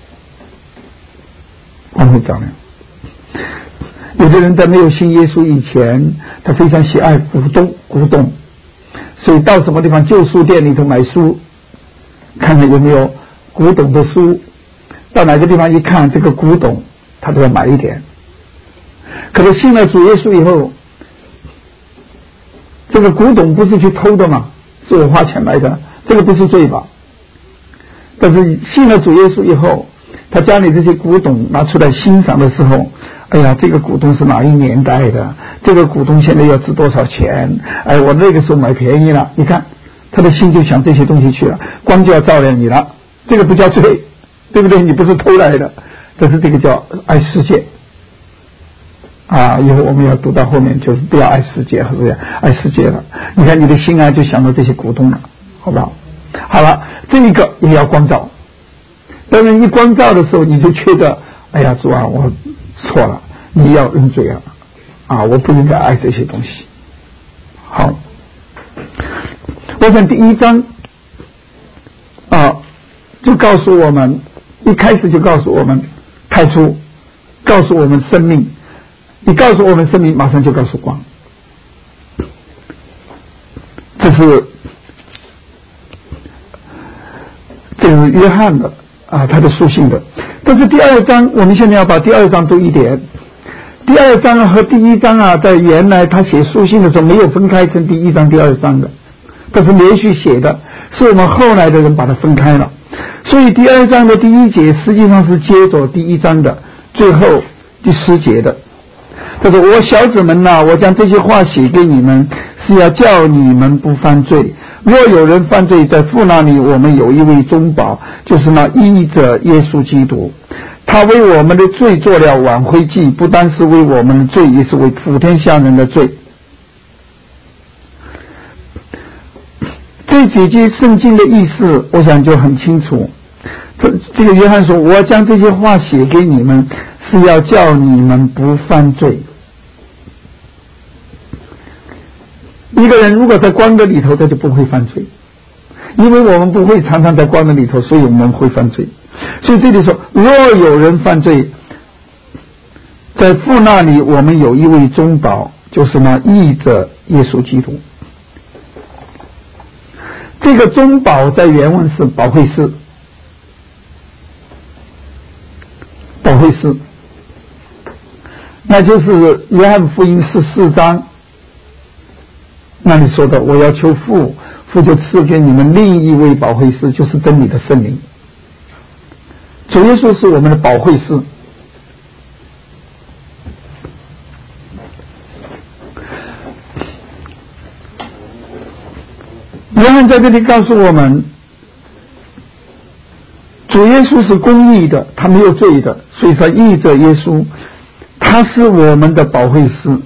光会照亮。有的人在没有信耶稣以前，他非常喜爱古董，所以到什么地方旧书店里头买书，看看有没有古董的书，到哪个地方一看这个古董，他都要买一点。可是信了主耶稣以后，这个古董不是去偷的吗？是我花钱买的，这个不是罪吧？但是信了主耶稣以后，他将你这些古董拿出来欣赏的时候，哎呀，这个古董是哪一年代的？这个古董现在要值多少钱？哎，我那个时候买便宜了。你看，他的心就想这些东西去了，光就要照亮你了。这个不叫罪，对不对？你不是偷来的，但是这个叫爱世界。以后我们要读到后面，就是不要爱世界，或者爱世界了。你看你的心就想到这些古董了，好不好？好了，这一个也要光照。当然一光照的时候，你就觉得，哎呀，主啊，我错了，你要认罪我不应该爱这些东西。好，我想第一章就告诉我们，一开始就告诉我们太初，告诉我们生命，你告诉我们生命，马上就告诉光。这是约翰的他的书信的。 但是第二章，我们现在要把第二章读一点。第二章和第一章在原来他写书信的时候没有分开成第一章第二章的，它是连续写的，是我们后来的人把它分开了。所以第二章的第一节实际上是接着第一章的最后第10节的。他说：“我小子们呐，我将这些话写给你们，是要叫你们不犯罪。若有人犯罪，在父那里我们有一位中保，就是那义者耶稣基督。他为我们的罪做了挽回祭，不单是为我们的罪，也是为普天下人的罪。”这几句圣经的意思我想就很清楚。这个约翰说：“我将这些话写给你们，是要叫你们不犯罪。”一个人如果在光的里头，他就不会犯罪，因为我们不会常常在光的里头，所以我们会犯罪。所以这里说：“若有人犯罪，在父那里我们有一位中保，就是那义者耶稣基督。”这个中保在原文是保惠师，保惠师，那就是约翰福音14章那里说的：“我要求父，父就赐给你们另一位保惠师，就是真理的圣灵。”主耶稣是我们的保惠师。约翰在这里告诉我们，主耶稣是公义的，他没有罪的，所以说义者耶稣，他是我们的保惠师。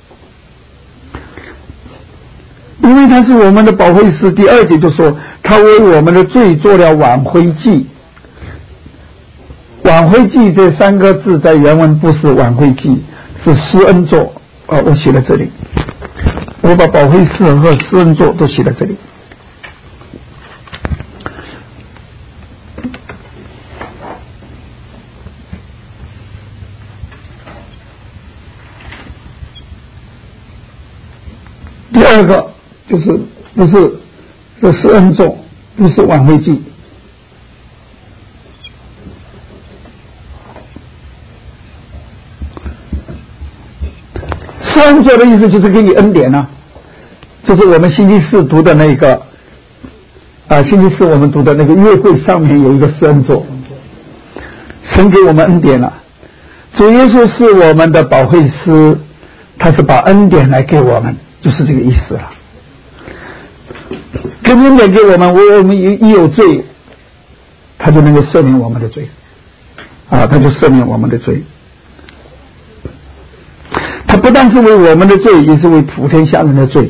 因为他是我们的保惠师，第2节就说他为我们的罪做了挽回祭。挽回祭这3个字在原文不是挽回祭，是施恩座。我写在这里，我把保惠师和施恩座都写在这里。第2个就是不是施恩座，不是挽回祭。施恩座的意思就是给你恩典啊，这是我们星期四读的那个星期四我们读的那个约柜上面有一个施恩座，神给我们恩典了。主耶稣是我们的保惠师，他是把恩典来给我们，就是这个意思了。给恩典给我们，我们一有罪，他就能够赦免我们的罪他就赦免我们的罪。他不但是为我们的罪，也是为普天下人的罪。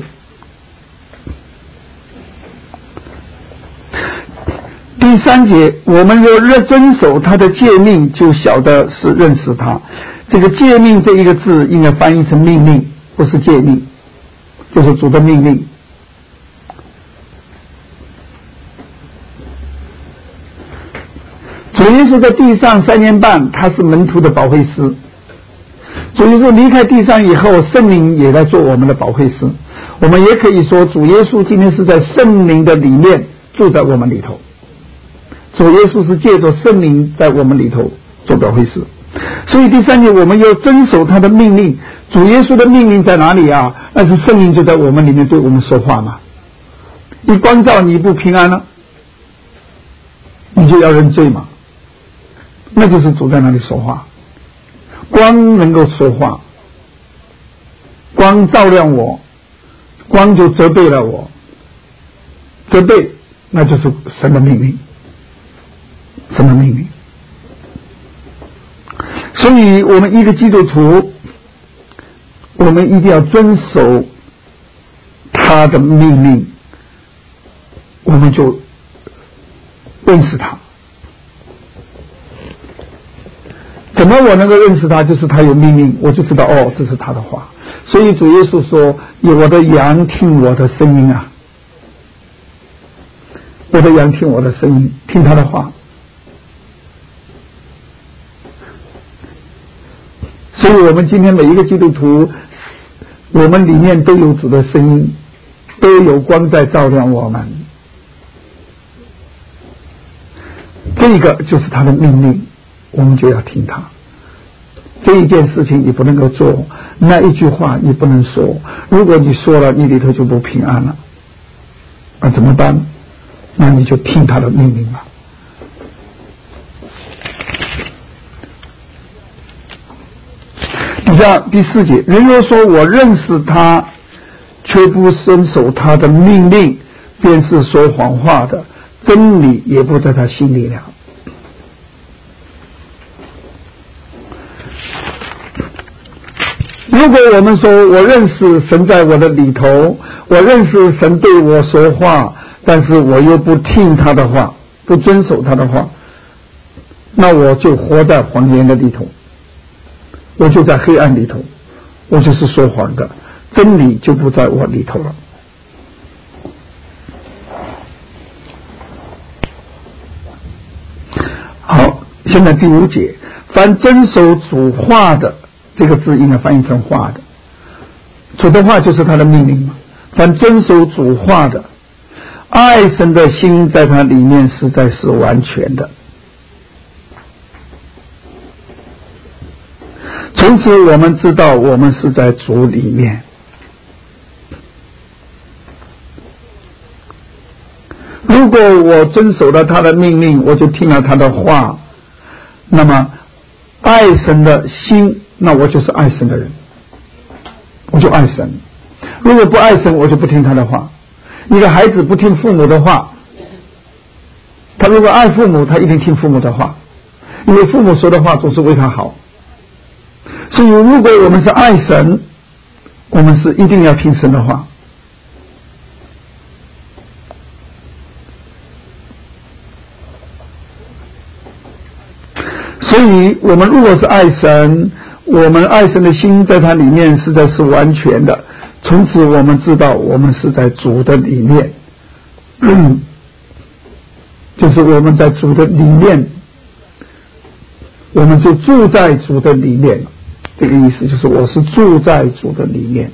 第3节，我们若遵守他的诫命，就晓得是认识他。这个诫命这一个字应该翻译成命令，不是诫命，就是主的命令。主耶稣在地上3年半，他是门徒的保惠师。主耶稣离开地上以后，圣灵也在做我们的保惠师。我们也可以说，主耶稣今天是在圣灵的里面住在我们里头。主耶稣是借着圣灵在我们里头做保惠师。所以第3节，我们要遵守他的命令。主耶稣的命令在哪里啊？那是圣灵就在我们里面对我们说话嘛。一光照你不平安了，你就要认罪嘛。那就是主在那里说话。光能够说话，光照亮我，光就责备了我，责备那就是神的命令，神的命令。所以我们一个基督徒，我们一定要遵守他的命令，我们就认识他。怎么我能够认识他？就是他有命令，我就知道这是他的话。所以主耶稣说：“我的羊听我的声音啊，我的羊听我的声音，听他的话。”所以我们今天每一个基督徒，我们里面都有主的声音，都有光在照亮我们。这个就是他的命令。 我们就要听他。这一件事情你不能够做，那一句话你不能说，如果你说了，你里头就不平安了，那怎么办？那你就听他的命令吧。第4节，人若说我认识他，却不遵守他的命令，便是说谎话的，真理也不在他心里了。如果我们说我认识神在我的里头，我认识神对我说话，但是我又不听他的话，不遵守他的话，那我就活在谎言的里头，我就在黑暗里头，我就是说谎的，真理就不在我里头了。好，现在第5节，凡遵守主话的，这个字应该翻译成话的，主的话就是他的命令嘛。凡遵守主话的，爱神的心在他里面实在是完全的。从此我们知道我们是在主里面。如果我遵守了他的命令，我就听了他的话，那么爱神的心，那我就是爱神的人，我就爱神。如果不爱神，我就不听他的话。一个孩子不听父母的话，他如果爱父母，他一定听父母的话，因为父母说的话总是为他好。所以如果我们是爱神，我们是一定要听神的话。所以我们如果是爱神，我们爱神的心在他里面实在是完全的，从此我们知道我们是在主的里面，就是我们在主的里面，我们就住在主的里面，这个意思就是我是住在主的里面。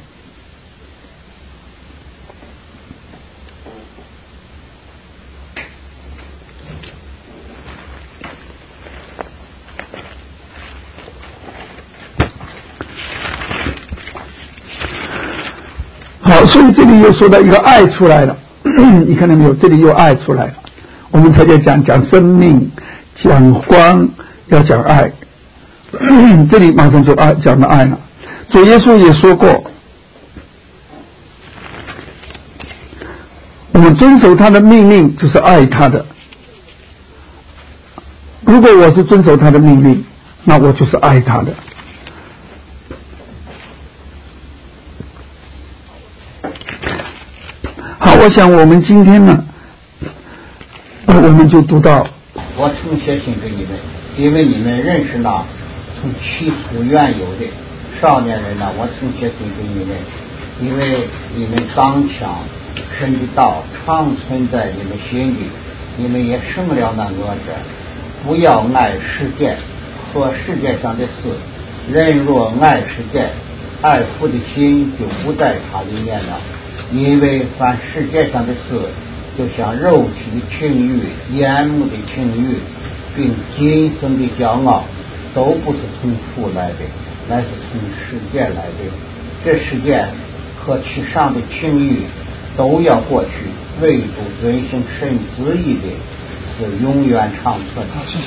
好，所以这里又说到一个爱出来了，你看到没有？这里又爱出来了。我们才讲生命，讲光，要讲爱。这里马上就讲到爱了。主耶稣也说过，我们遵守他的命令就是爱他的。如果我是遵守他的命令，那我就是爱他的。好，我想我们今天呢，我们就读到， 我曾写信给你们，因为你们认识那从起初原有的少年人呢，我曾写信给你们，因为你们刚强，神的道常存在你们心里，你们也生了那恶者。不要爱世界和世界上的事，人若爱世界，爱父的心就不在他里面了。因为凡世界上的事，就像肉体的情欲、眼目的情欲，并今生的骄傲，都不是从父来的，乃是从世界来的。这世界和其上的情欲都要过去，唯独遵行神旨意的是永远长存。 好，谢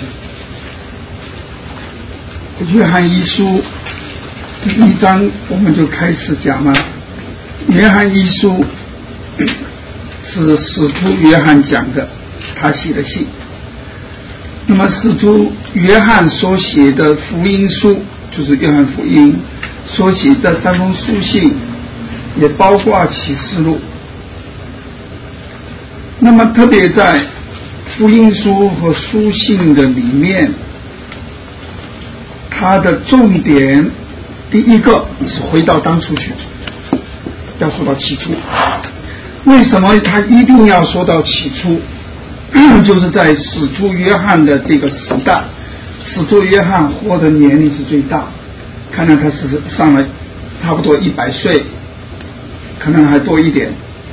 谢。约翰一书第1章我们就开始讲了。约翰一书是使徒约翰讲的，他写的信。那么使徒约翰所写的福音书，就是约翰福音所写的3封书信，也包括启示录。那么特别在福音书和书信的里面，它的重点第一个是回到当初去，要说到起初。为什么他一定要说到起初？就是在使徒约翰的这个时代，使徒约翰活的年龄是最大，看来他是上了差不多100岁，可能还多一点，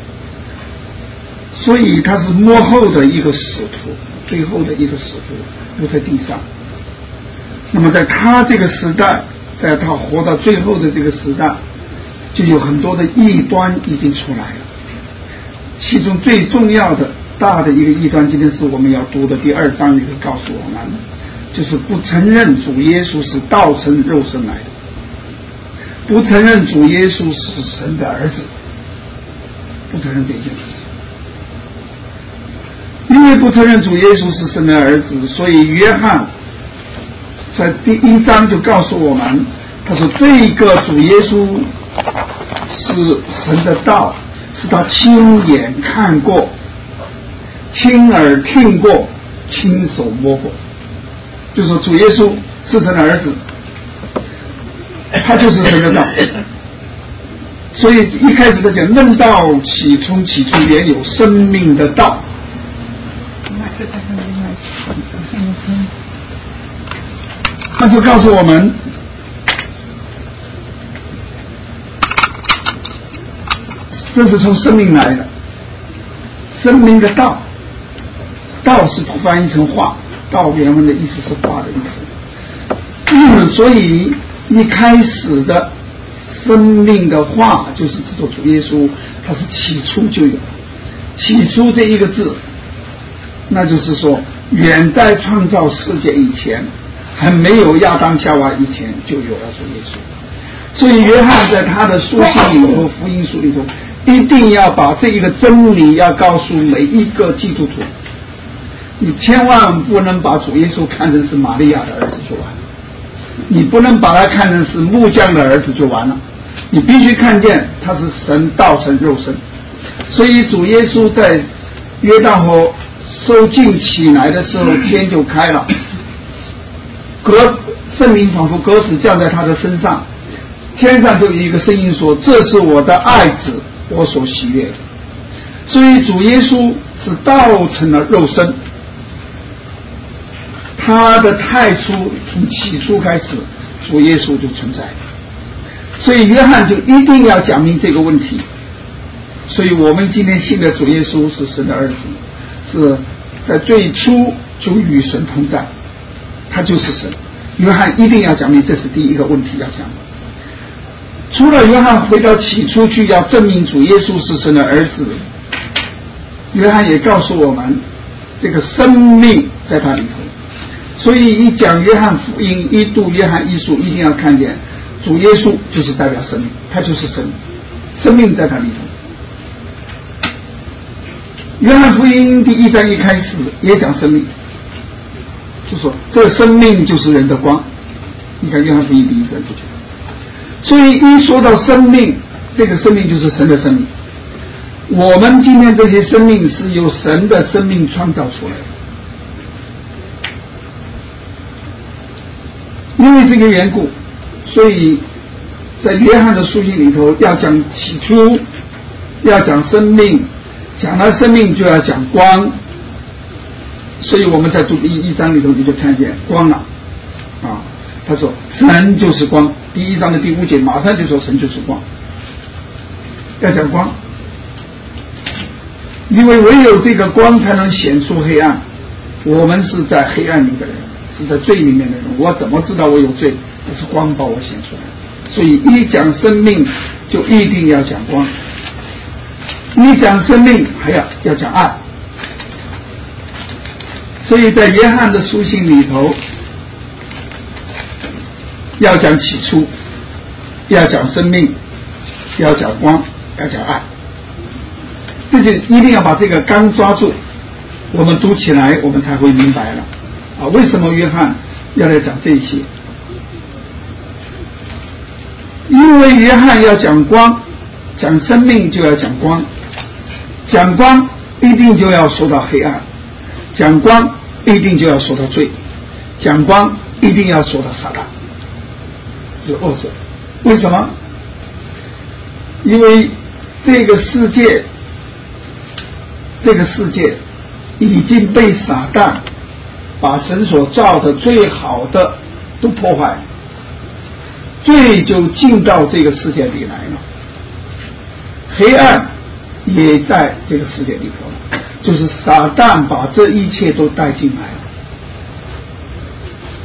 所以他是末后的一个使徒，最后的一个使徒留在地上。 那么在他这个时代，在他活到最后的这个时代，就有很多的异端已经出来了。其中最重要的大的一个异端，今天是我们要读的第2章里头告诉我们，就是不承认主耶稣是道成肉身来的，不承认主耶稣是神的儿子，不承认这件事情。因为不承认主耶稣是神的儿子，所以约翰在第1章就告诉我们，他说这个主耶稣是神的道，是他亲眼看过、亲耳听过、亲手摸过，就说主耶稣是神的儿子，他就是神的道。所以一开始他讲论道起初原有生命的道，他就告诉我们，这是从生命来的，生命的道，道是翻译成话，道原文的意思是话的意思。所以一开始的生命的话就是指着主耶稣，他是起初就有。起初这一个字，那就是说远在创造世界以前，还没有亚当夏娃以前就有了主耶稣。所以约翰在他的书信里头、福音书里头，一定要把这一个真理要告诉每一个基督徒。你千万不能把主耶稣看成是玛利亚的儿子就完了，你不能把他看成是木匠的儿子就完了，你必须看见他是神道成肉身。所以主耶稣在约旦河受浸起来的时候，天就开了，圣灵仿佛鸽子降在他的身上，天上就有一个声音说，这是我的爱子，我所喜悦的。所以主耶稣是道成了肉身，他的太初从起初开始，主耶稣就存在。所以约翰就一定要讲明这个问题。所以我们今天信的主耶稣是神的儿子，是在最初就与神同在，他就是神。约翰一定要讲明，这是第一个问题要讲的。除了约翰回到起初去要证明主耶稣是神的儿子，约翰也告诉我们这个生命在他里头。所以一讲约翰福音，一读约翰一书，一定要看见主耶稣就是代表生命，他就是神，生命在他里头。约翰福音第1章一开始也讲生命，就说这个生命就是人的光。你看约翰福音第1章就讲，所以一说到生命，这个生命就是神的生命。我们今天这些生命是由神的生命创造出来的。因为这个缘故，所以在约翰的书信里头要讲起初，要讲生命，讲到生命就要讲光。所以我们在读第1章里头你就看见光了啊，他说神就是光，第1章的第5节马上就说神就是光，要讲光。因为唯有这个光才能显出黑暗，我们是在黑暗里的人，是在罪里面的人，我怎么知道我有罪？这是光把我显出来。所以一讲生命就一定要讲光，一讲生命还要讲爱。所以在约翰的书信里头要讲起初，要讲生命，要讲光，要讲爱，这就一定要把这个纲抓住，我们读起来我们才会明白了啊，为什么约翰要来讲这些？因为约翰要讲光，讲生命就要讲光，讲光一定就要说到黑暗，讲光一定就要说到罪，讲光一定要说到撒旦，就是恶者。为什么？因为这个世界已经被撒旦把神所造的最好的都破坏，罪就进到这个世界里来了，黑暗也在这个世界里头了，就是撒旦把这一切都带进来了。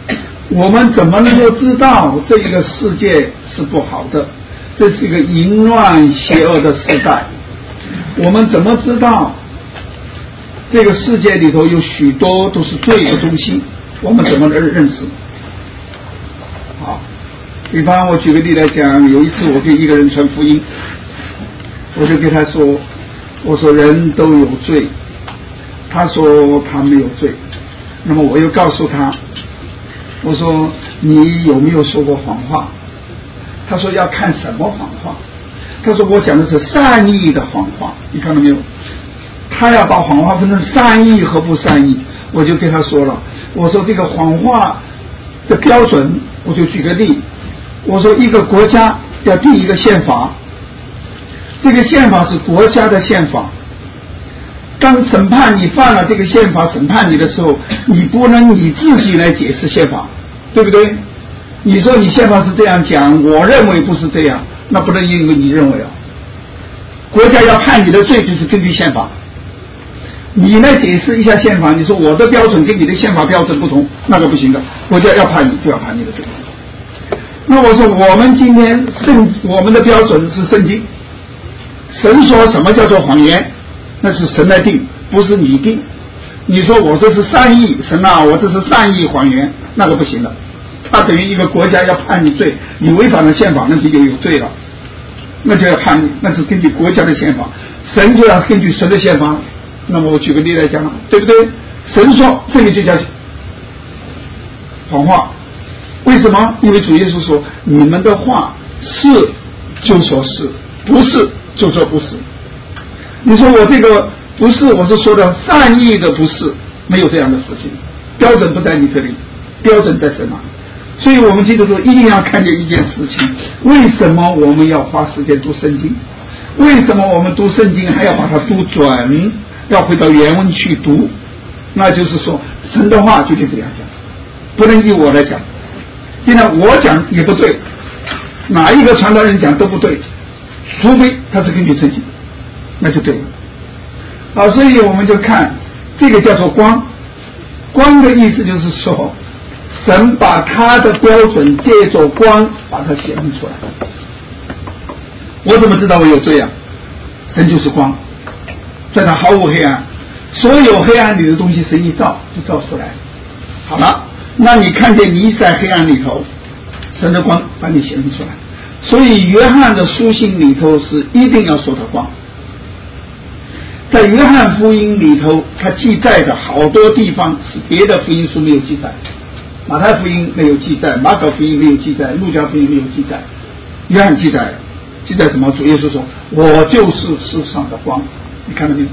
我们怎么能够知道这个世界是不好的？这是一个淫乱邪恶的时代。我们怎么知道这个世界里头有许多都是罪的东西？我们怎么能认识？好，比方我举个例来讲，有一次我给一个人传福音，我就给他说，我说人都有罪，他说他没有罪，那么我又告诉他，我说你有没有说过谎话？他说要看什么谎话？他说我讲的是善意的谎话，你看到没有？他要把谎话分成善意和不善意，我就跟他说了，我说这个谎话的标准，我就举个例，我说一个国家要定一个宪法，这个宪法是国家的宪法，当审判你犯了这个宪法审判你的时候，你不能你自己来解释宪法，对不对？你说你宪法是这样讲，我认为不是这样，那不能因为你认为啊。国家要判你的罪就是根据宪法，你来解释一下宪法，你说我的标准跟你的宪法标准不同，那个不行的，国家要判你就要判你的罪。那我说我们今天我们的标准是圣经，神说什么叫做谎言，那是神来定，不是你定。你说我这是善意，神啊，我这是善意谎言，那个不行的。他等于一个国家要判你罪，你违反了宪法，那你就有罪了，那就要判你，那是根据国家的宪法，神就要根据神的宪法。那么我举个例来讲，对不对？神说这个就叫谎话，为什么？因为主耶稣说，你们的话是就说是，不是就说不是。你说我这个不是，我是说的善意的不是，没有这样的事情，标准不在你这里，标准在神那里。所以我们基督徒一定要看见一件事情，为什么我们要花时间读圣经？为什么我们读圣经还要把它读准？要回到原文去读，那就是说神的话就这样讲，不能依我来讲。现在我讲也不对，哪一个传道人讲都不对，除非他是根据圣经，那就对了。所以我们就看这个叫做光，光的意思就是说，神把他的标准借着光把它显明出来。我怎么知道我有罪啊？神就是光，在他毫无黑暗，所有黑暗里的东西神一照就照出来。好了，那你看见你在黑暗里头，神的光把你显明出来。所以约翰的书信里头是一定要说他光。在约翰福音里头，他记载的好多地方是别的福音书没有记载，马太福音没有记载，马可福音没有记载，路加福音没有记载，约翰记载什么？主耶稣说，我就是世上的光，你看到没有？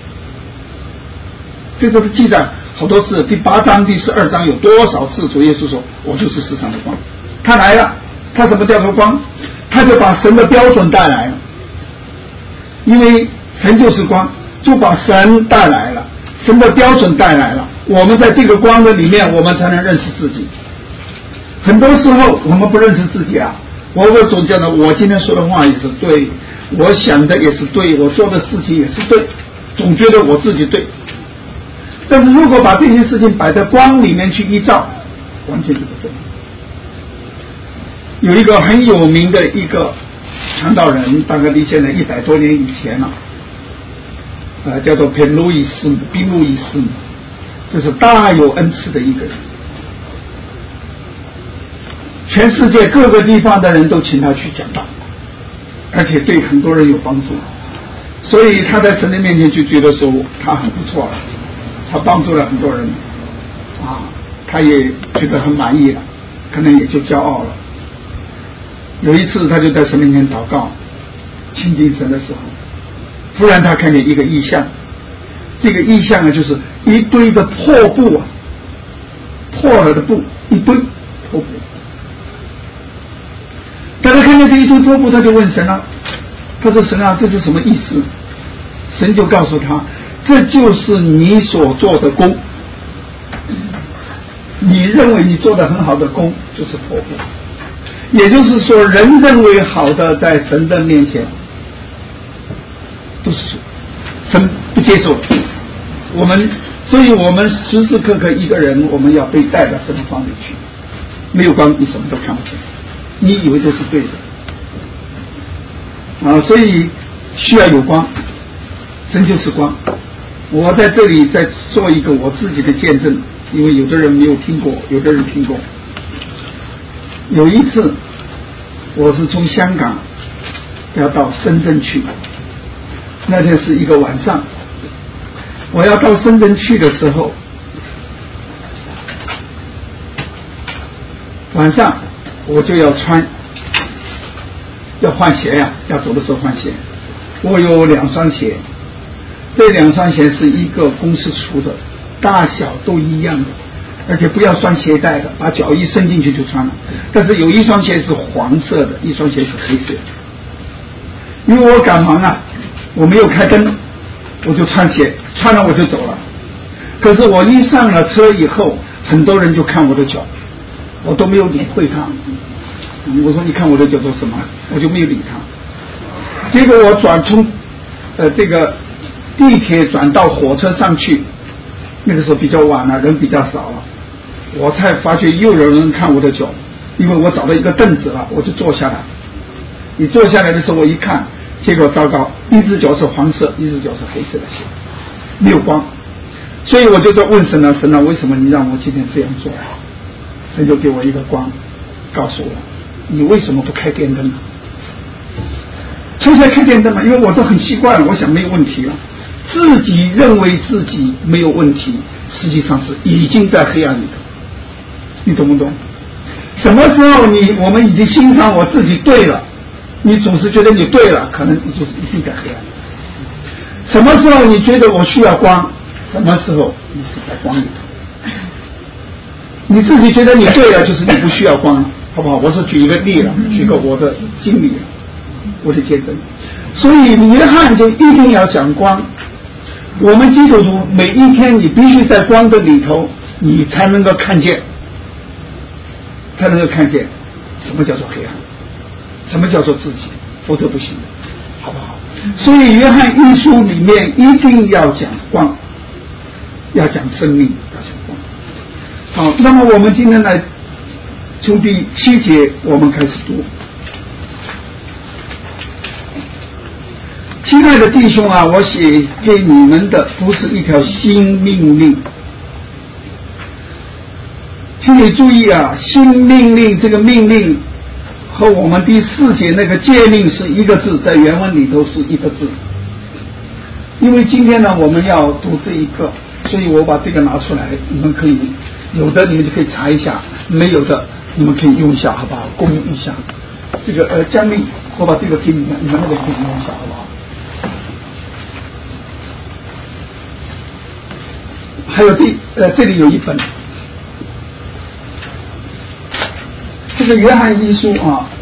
这都是记载好多次，第8章第12章有多少次主耶稣说我就是世上的光。他来了，他什么叫做光？他就把神的标准带来了，因为神就是光，就把神带来了，神的标准带来了，我们在这个光的里面，我们才能认识自己。很多时候我们不认识自己啊，我总觉得我今天说的话也是对，我想的也是对，我做的事情也是对，总觉得我自己对。但是如果把这些事情摆在光里面去依照，完全就不对。有一个很有名的一个传道人，大概离现在100多年以前了，叫做宾路易斯，这是大有恩赐的一个人，全世界各个地方的人都请他去讲道，而且对很多人有帮助，所以他在神的面前就觉得说他很不错了，他帮助了很多人他也觉得很满意了，可能也就骄傲了。有一次他就在神面前祷告亲近神的时候，突然他看见一个异象，这个异象呢就是一堆的破布破了的布，一堆破布。当他看见这一堆破布，他就问神了，他说神啊，这是什么意思？神就告诉他，这就是你所做的工，你认为你做的很好的工就是破布。也就是说，人认为好的在神的面前都是神不接受。所以我们时时刻刻一个人，我们要被带到神的方里去。 没有光你什么都看不见，你以为都是对的所以需要有光，神就是光。我在这里再做一个我自己的见证，因为有的人没有听过，有的人听过。有一次我是从香港要到深圳去，那天是一个晚上，我要到深圳去的时候，晚上我就要换鞋呀，要走的时候换鞋。我有2双鞋，这2双鞋是一个公司出的，大小都一样的，而且不要拴鞋带的，把脚一伸进去就穿了。但是有一双鞋是黄色的，一双鞋是黑色的。因为我赶忙我没有开灯，我就穿鞋，穿了我就走了。可是我一上了车以后，很多人就看我的脚，我都没有理会他。我说你看我的脚做什么？我就没有理他。结果我转从这个地铁转到火车上去，那个时候比较晚了，人比较少了，我才发觉又有人看我的脚，因为我找到一个凳子了，我就坐下来。你坐下来的时候我一看，结果糟糕，一只脚是黄色，一只脚是黑色的鞋，没有光。所以我就在问神神为什么你让我今天这样做？神就给我一个光，告诉我你为什么不开电灯呢？现在开电灯嘛，因为我都很习惯了，我想没有问题了。自己认为自己没有问题，实际上是已经在黑暗里头。你懂不懂？什么时候我们已经欣赏我自己对了，你总是觉得你对了，可能你就是已经在黑暗里。什么时候你觉得我需要光，什么时候你是在光里头。你自己觉得你对了，就是你不需要光，好不好？我是举一个例了，举个我的经历，我的见证。所以约翰就一定要讲光。我们基督徒每一天你必须在光的里头，你才能够看见，才能够看见什么叫做黑暗，什么叫做自己，否则不行，好不好？所以约翰一书里面一定要讲光，要讲生命，要讲光。好，那么我们今天来从第7节我们开始读。亲爱的弟兄我写给你们的不是一条新命令，请你注意新命令这个命令和我们第4节那个诫命是一个字，在原文里头是一个字。因为今天呢我们要读这一个，所以我把这个拿出来，你们可以有的你们就可以查一下，没有的你们可以用一下，好不好？共用一下。这个将令我把这个给你们，你们那个可以用一下，好不好？还有这里有一本，这个约翰一书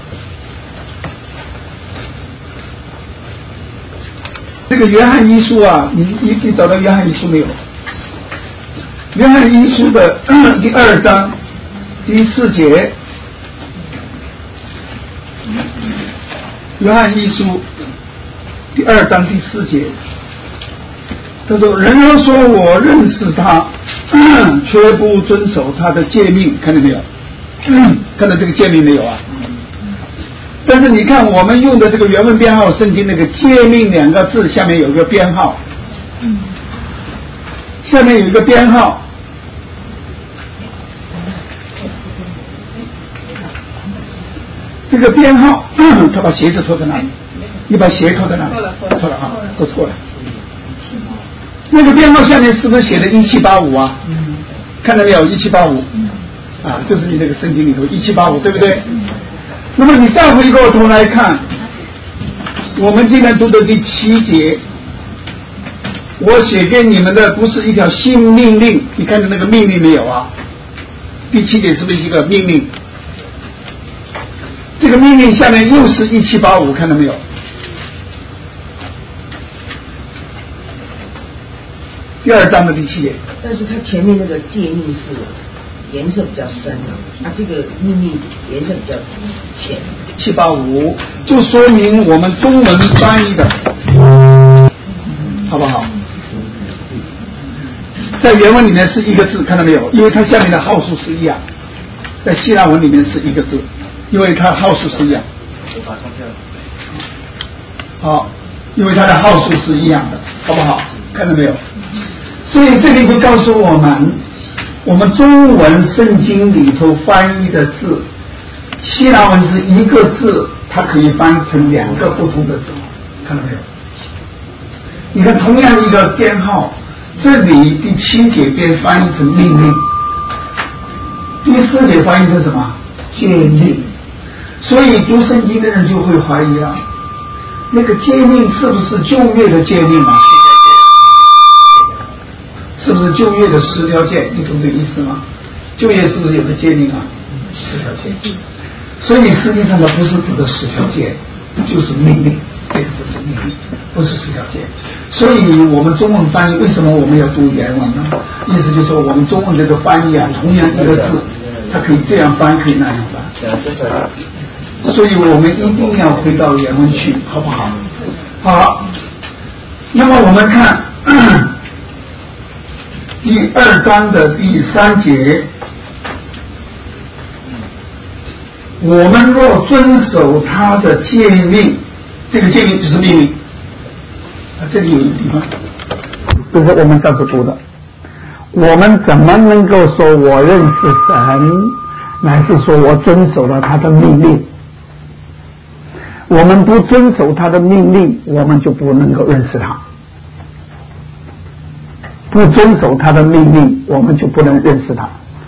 这个约翰一书你找到约翰一书没有？约翰一书的第2章第4节，约翰一书第2章第4节。他说人要说我认识他，却不遵守他的诫命，看到没有？看到这个诫命没有但是你看我们用的这个原文编号圣经那个诫命2个字下面有一个编号，下面有一个编号，这个编号他把鞋子脱在哪里？你把鞋脱在哪里？脱了都错了。那个编号下面是不是写的1785看到没有？1785就是你那个圣经里头1785，对不对？那么你再回过头来看我们今天读的第7节，我写给你们的不是一条新命令，你看到那个命令没有第7节是不是一个命令？这个命令下面又是1785，看到没有？第2章的第7节。 但是它前面那个诫命是颜色比较深这个命令颜色比较浅。 785就说明我们中文翻译的好不好？在原文里面是一个字，看到没有？因为它下面的号数是一样。 在希腊文里面是一个字，因为它号数是一样。好，因为它的号数是一样的，好不好？看到没有？所以这里就告诉我们中文圣经里头翻译的字，希腊文是一个字，它可以翻译成2个不同的字，看到没有？你看，同样一个编号，这里第7节被翻译成命令，第4节翻译成什么？诫命。所以读圣经的人就会怀疑了，那个诫命是不是旧约的诫命啊？是不是旧约的10条诫？你懂这个意思吗？旧约是不是有个诫命啊？10条诫。所以实际上它不是指的10条诫，就是命令，这个就是命令，不是10条诫。所以我们中文翻译为什么我们要读原文呢？意思就是说我们中文这个翻译啊，同样一个字，它可以这样翻，可以那样翻。所以我们一定要回到原文去，好不好？好，那么我们看第2章的第3节，我们若遵守他的诫命，这个诫命就是命令。这里有一个地方，这是我们上次读的。我们怎么能够说我认识神，乃是说我遵守了他的命令？我们不遵守他的命令，我们就不能够认识他。不遵守他的命令，我们就不能认识他。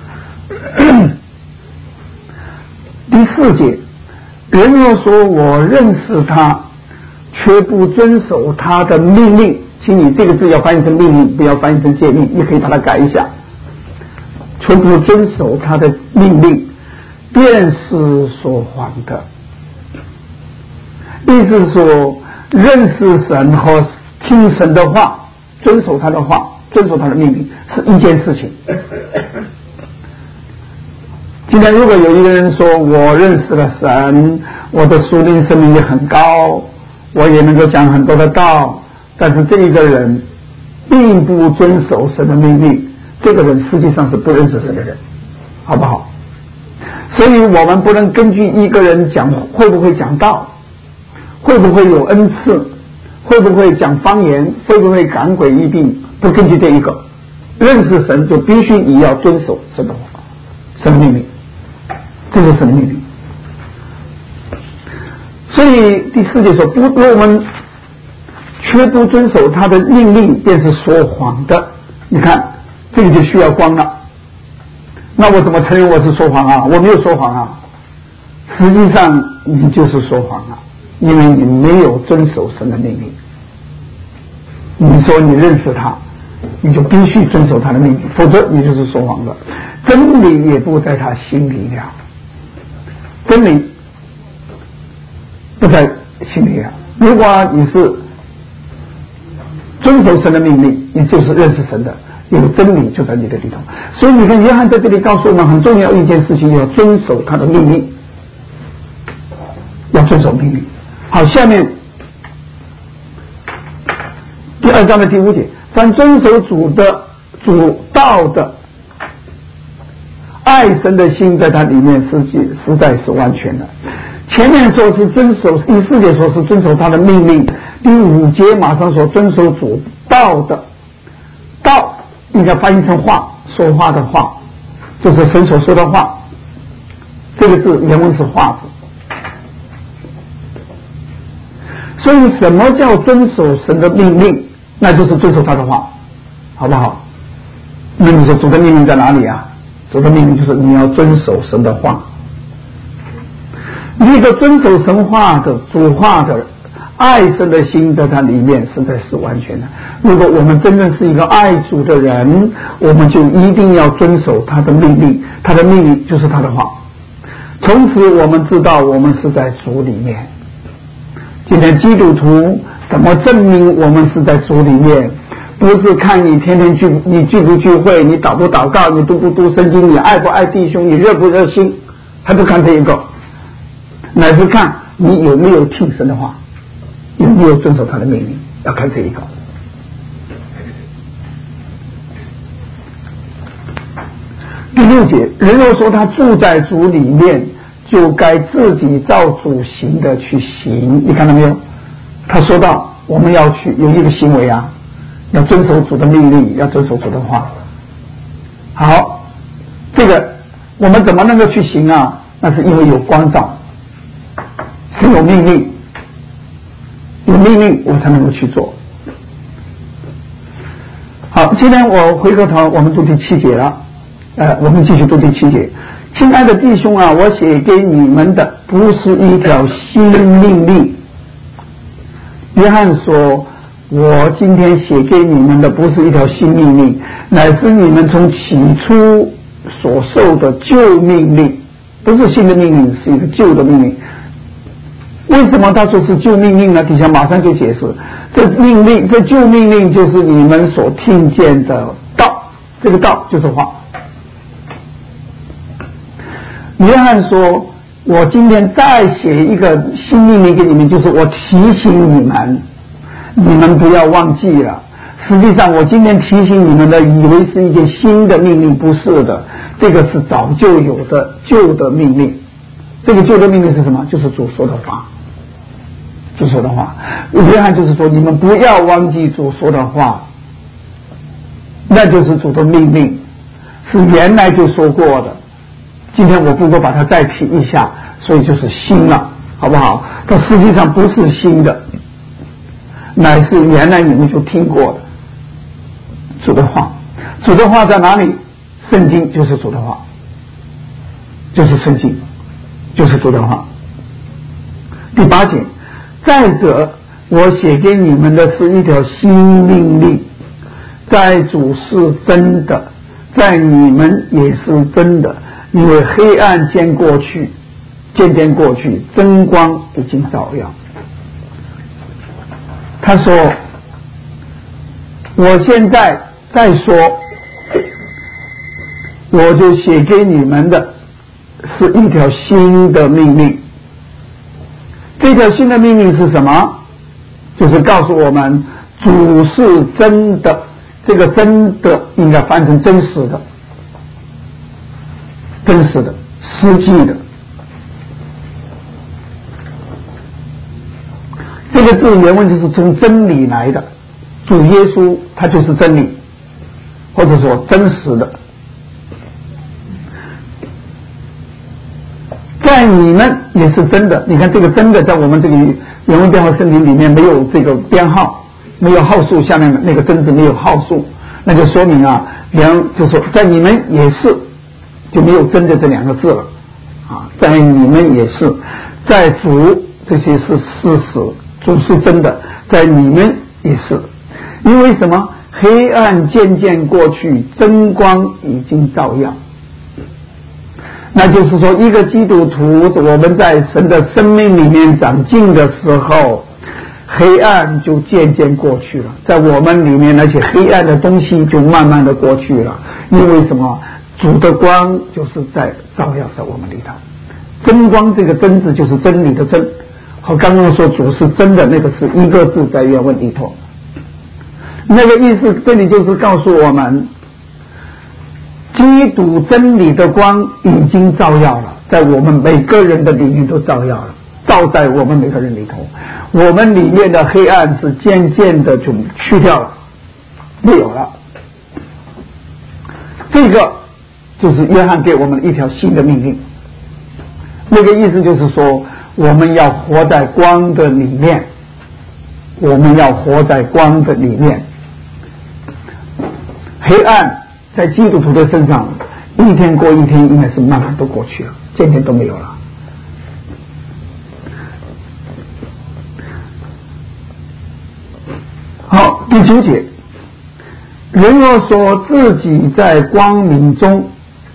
第4节，人若说我认识他，却不遵守他的命令，请你这个字要翻译成命令，不要翻译成诫命，你可以把它改一下。却不遵守他的命令，便是说谎的。意思是说，认识神和听神的话，遵守他的话，遵守他的命令是一件事情。今天如果有一个人说我认识了神，我的属灵生命也很高，我也能够讲很多的道，但是这一个人并不遵守神的命令，这个人实际上是不认识神的人，好不好？所以我们不能根据一个人讲会不会讲道，会不会有恩赐，会不会讲方言，会不会赶鬼医病，不根据这一个。认识神就必须你要遵守神的话，神的命令，这是神的命令。所以第4节说，如果我们却不遵守他的命令，便是说谎的。你看这个就需要光了。那我怎么承认我是说谎啊？我没有说谎啊。实际上你就是说谎啊，因为你没有遵守神的命令。你说你认识他，你就必须遵守他的命令，否则你就是说谎的。真理也不在他心里了，真理不在心里了。如果你是遵守神的命令，你就是认识神的，有真理就在你的里头。所以你看约翰在这里告诉我们很重要一件事情，要遵守他的命令，要遵守命令。好，下面第2章的第5节，凡遵守主道的，爱神的心在他里面实在是完全的。前面说是遵守，第4节说是遵守他的命令，第5节马上说遵守主道的。道应该翻译成话，说话的话，就是神所说的话。这个字原文是话字。所以什么叫遵守神的命令？那就是遵守他的话，好不好？那你说主的命令在哪里啊？主的命令就是你要遵守神的话。一个遵守神话的主话的爱神的心在他里面实在是完全的。如果我们真正是一个爱主的人，我们就一定要遵守他的命令，他的命令就是他的话。从此我们知道我们是在主里面。今天基督徒怎么证明我们是在主里面？不是看你天天你聚不聚会，你祷不祷告，你读不读圣经，你爱不爱弟兄，你热不热心，还不看这一个，乃是看你有没有听神的话，有没有遵守他的命令，要看这一个。 第6节，人若说他住在主里面，就该自己照主行的去行。你看到没有？他说到我们要去有一个行为啊，要遵守主的命令，要遵守主的话。好，这个我们怎么能够去行啊？那是因为有光照，是有命令，有命令我才能够去做。好，今天我回过头，我们读第7节了。我们继续读第7节。亲爱的弟兄啊，我写给你们的不是一条新命令。约翰说，我今天写给你们的不是一条新命令，乃是你们从起初所受的旧命令。不是新的命令，是一个旧的命令。为什么他说是旧命令呢？底下马上就解释，这旧命令就是你们所听见的道，这个道就是话。约翰说，我今天再写一个新命令给你们，就是我提醒你们，你们不要忘记了。实际上我今天提醒你们的，以为是一件新的命令，不是的，这个是早就有的旧的命令。这个旧的命令是什么？就是主说的话，主说的话。约翰就是说，你们不要忘记主说的话，那就是主的命令，是原来就说过的。今天我不过把它再提一下，所以就是新了，好不好？它实际上不是新的，乃是原来你们就听过的主的话。主的话在哪里？圣经就是主的话，就是圣经，就是主的话。第8节，再者，我写给你们的是一条新命令，在主是真的，在你们也是真的。因为黑暗渐渐过去，真光已经照耀。他说，我现在再说，我就写给你们的是一条新的命令。这条新的命令是什么？就是告诉我们主是真的，这个真的应该翻成真实的，真实的，实际的。这个字原文就是从真理来的，主耶稣他就是真理，或者说真实的。在你们也是真的。你看这个真的在我们这个原文编号圣经里面没有这个编号，没有号数，下面那个真字没有号数，那就说明啊，就说在你们也是，就没有真的这2个字了啊，在你们也是，在主这些是事实，主是真的，在你们也是。因为什么？黑暗渐渐过去，真光已经照耀。那就是说，一个基督徒，我们在神的生命里面长进的时候，黑暗就渐渐过去了，在我们里面那些黑暗的东西就慢慢的过去了。因为什么？主的光就是在照耀在我们里头。真光这个真字就是真理的真，和刚刚说主是真的那个是一个字在原文里头。那个意思，这里就是告诉我们，基督真理的光已经照耀了，在我们每个人的里面都照耀了，照在我们每个人里头。我们里面的黑暗是渐渐的就去掉了，没有了。这个就是约翰给我们一条新的命令。那个意思就是说，我们要活在光的里面，我们要活在光的里面。黑暗在基督徒的身上一天过一天，应该是慢慢都过去了，渐渐都没有了。好，第9节，人若说自己在光明中，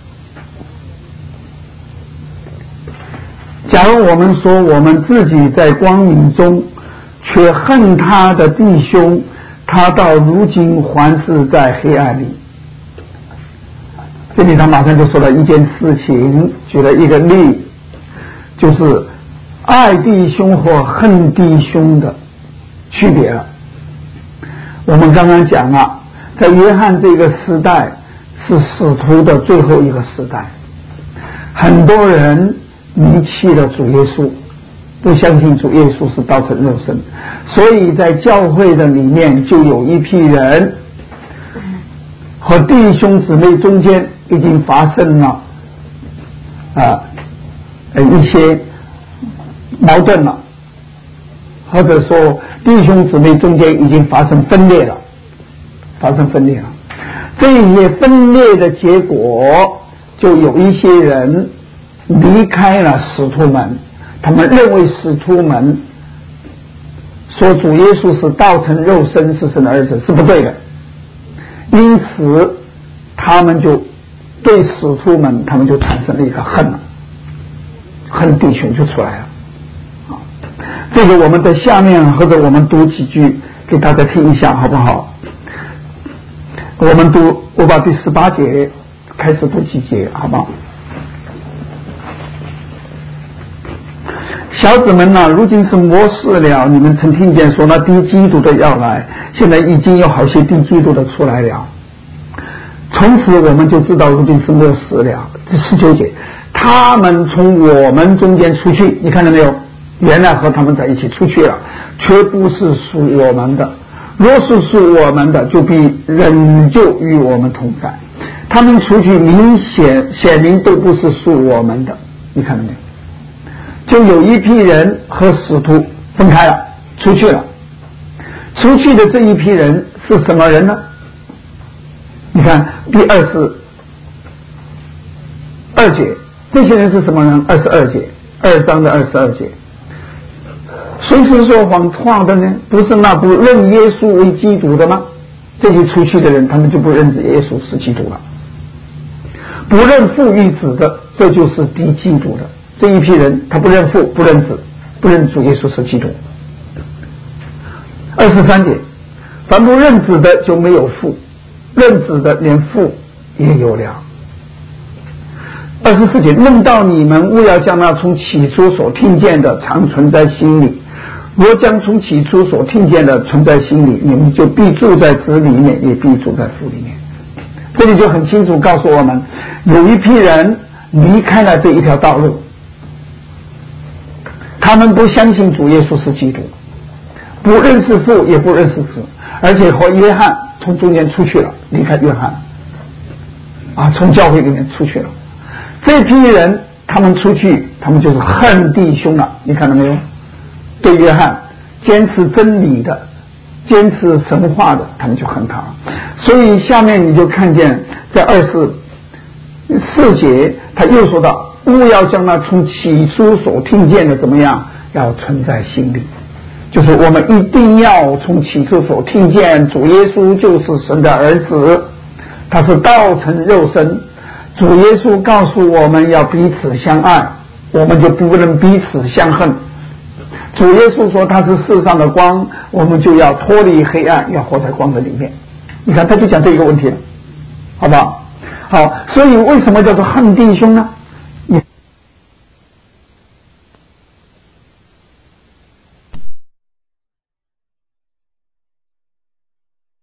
假如我们说我们自己在光明中，却恨他的弟兄，他到如今还是在黑暗里。这里他马上就说了一件事情，举了一个例，就是爱弟兄或恨弟兄的区别了。我们刚刚讲了，在约翰这个时代， 是使徒的最后一个时代，很多人离弃了主耶稣，不相信主耶稣是道成肉身，所以在教会的里面就有一批人和弟兄姊妹中间已经发生了一些矛盾了，或者说弟兄姊妹中间已经发生分裂了。这些分裂的结果，就有一些人离开了使徒们，他们认为使徒们说主耶稣是道成肉身是神的儿子是不对的，因此他们就对使徒们他们就产生了一个恨弟兄就出来了。这个我们在下面或者我们读几句给大家听一下好不好？我把第18节开始读几节好不好？小子们啊，如今是末世了，你们曾听见说那敌基督的要来，现在已经有好些敌基督的出来了。从此我们就知道如今是末世了。第19节，他们从我们中间出去，你看到没有？原来和他们在一起出去了，却不是属我们的。若是属我们的，就必仍旧与我们同在。他们出去显明都不是属我们的，你看到没有？就有一批人和使徒分开了，出去了。出去的这一批人是什么人呢？你看第22节，这些人是什么人？22节，2章的22节。谁是说谎话的呢？不是那不认耶稣为基督的吗？这些出去的人，他们就不认识耶稣是基督了。不认父与子的，这就是敌基督的。这一批人，他不认父，不认子，不认主耶稣是基督。23节，凡不认子的就没有父，认子的连父也有了。24节，论到你们，务要将那从起初所听见的常存在心里。若将从起初所听见的存在心里，你们就必住在子里面，也必住在父里面。这里就很清楚告诉我们，有一批人离开了这一条道路，他们不相信主耶稣是基督，不认识父也不认识子，而且和约翰从中间出去了，离开约翰从教会里面出去了。这批人他们出去，他们就是恨弟兄了，你看到没有？对约翰坚持真理的，坚持神话的，他们就恨他。所以下面你就看见在24节他又说到，务要将那从起初所听见的怎么样，要存在心里。就是我们一定要从起初所听见主耶稣就是神的儿子，他是道成肉身。主耶稣告诉我们要彼此相爱，我们就不能彼此相恨。主耶稣说他是世上的光，我们就要脱离黑暗，要活在光的里面。你看他就讲这一个问题了，好不好？好，所以为什么叫做恨弟兄呢？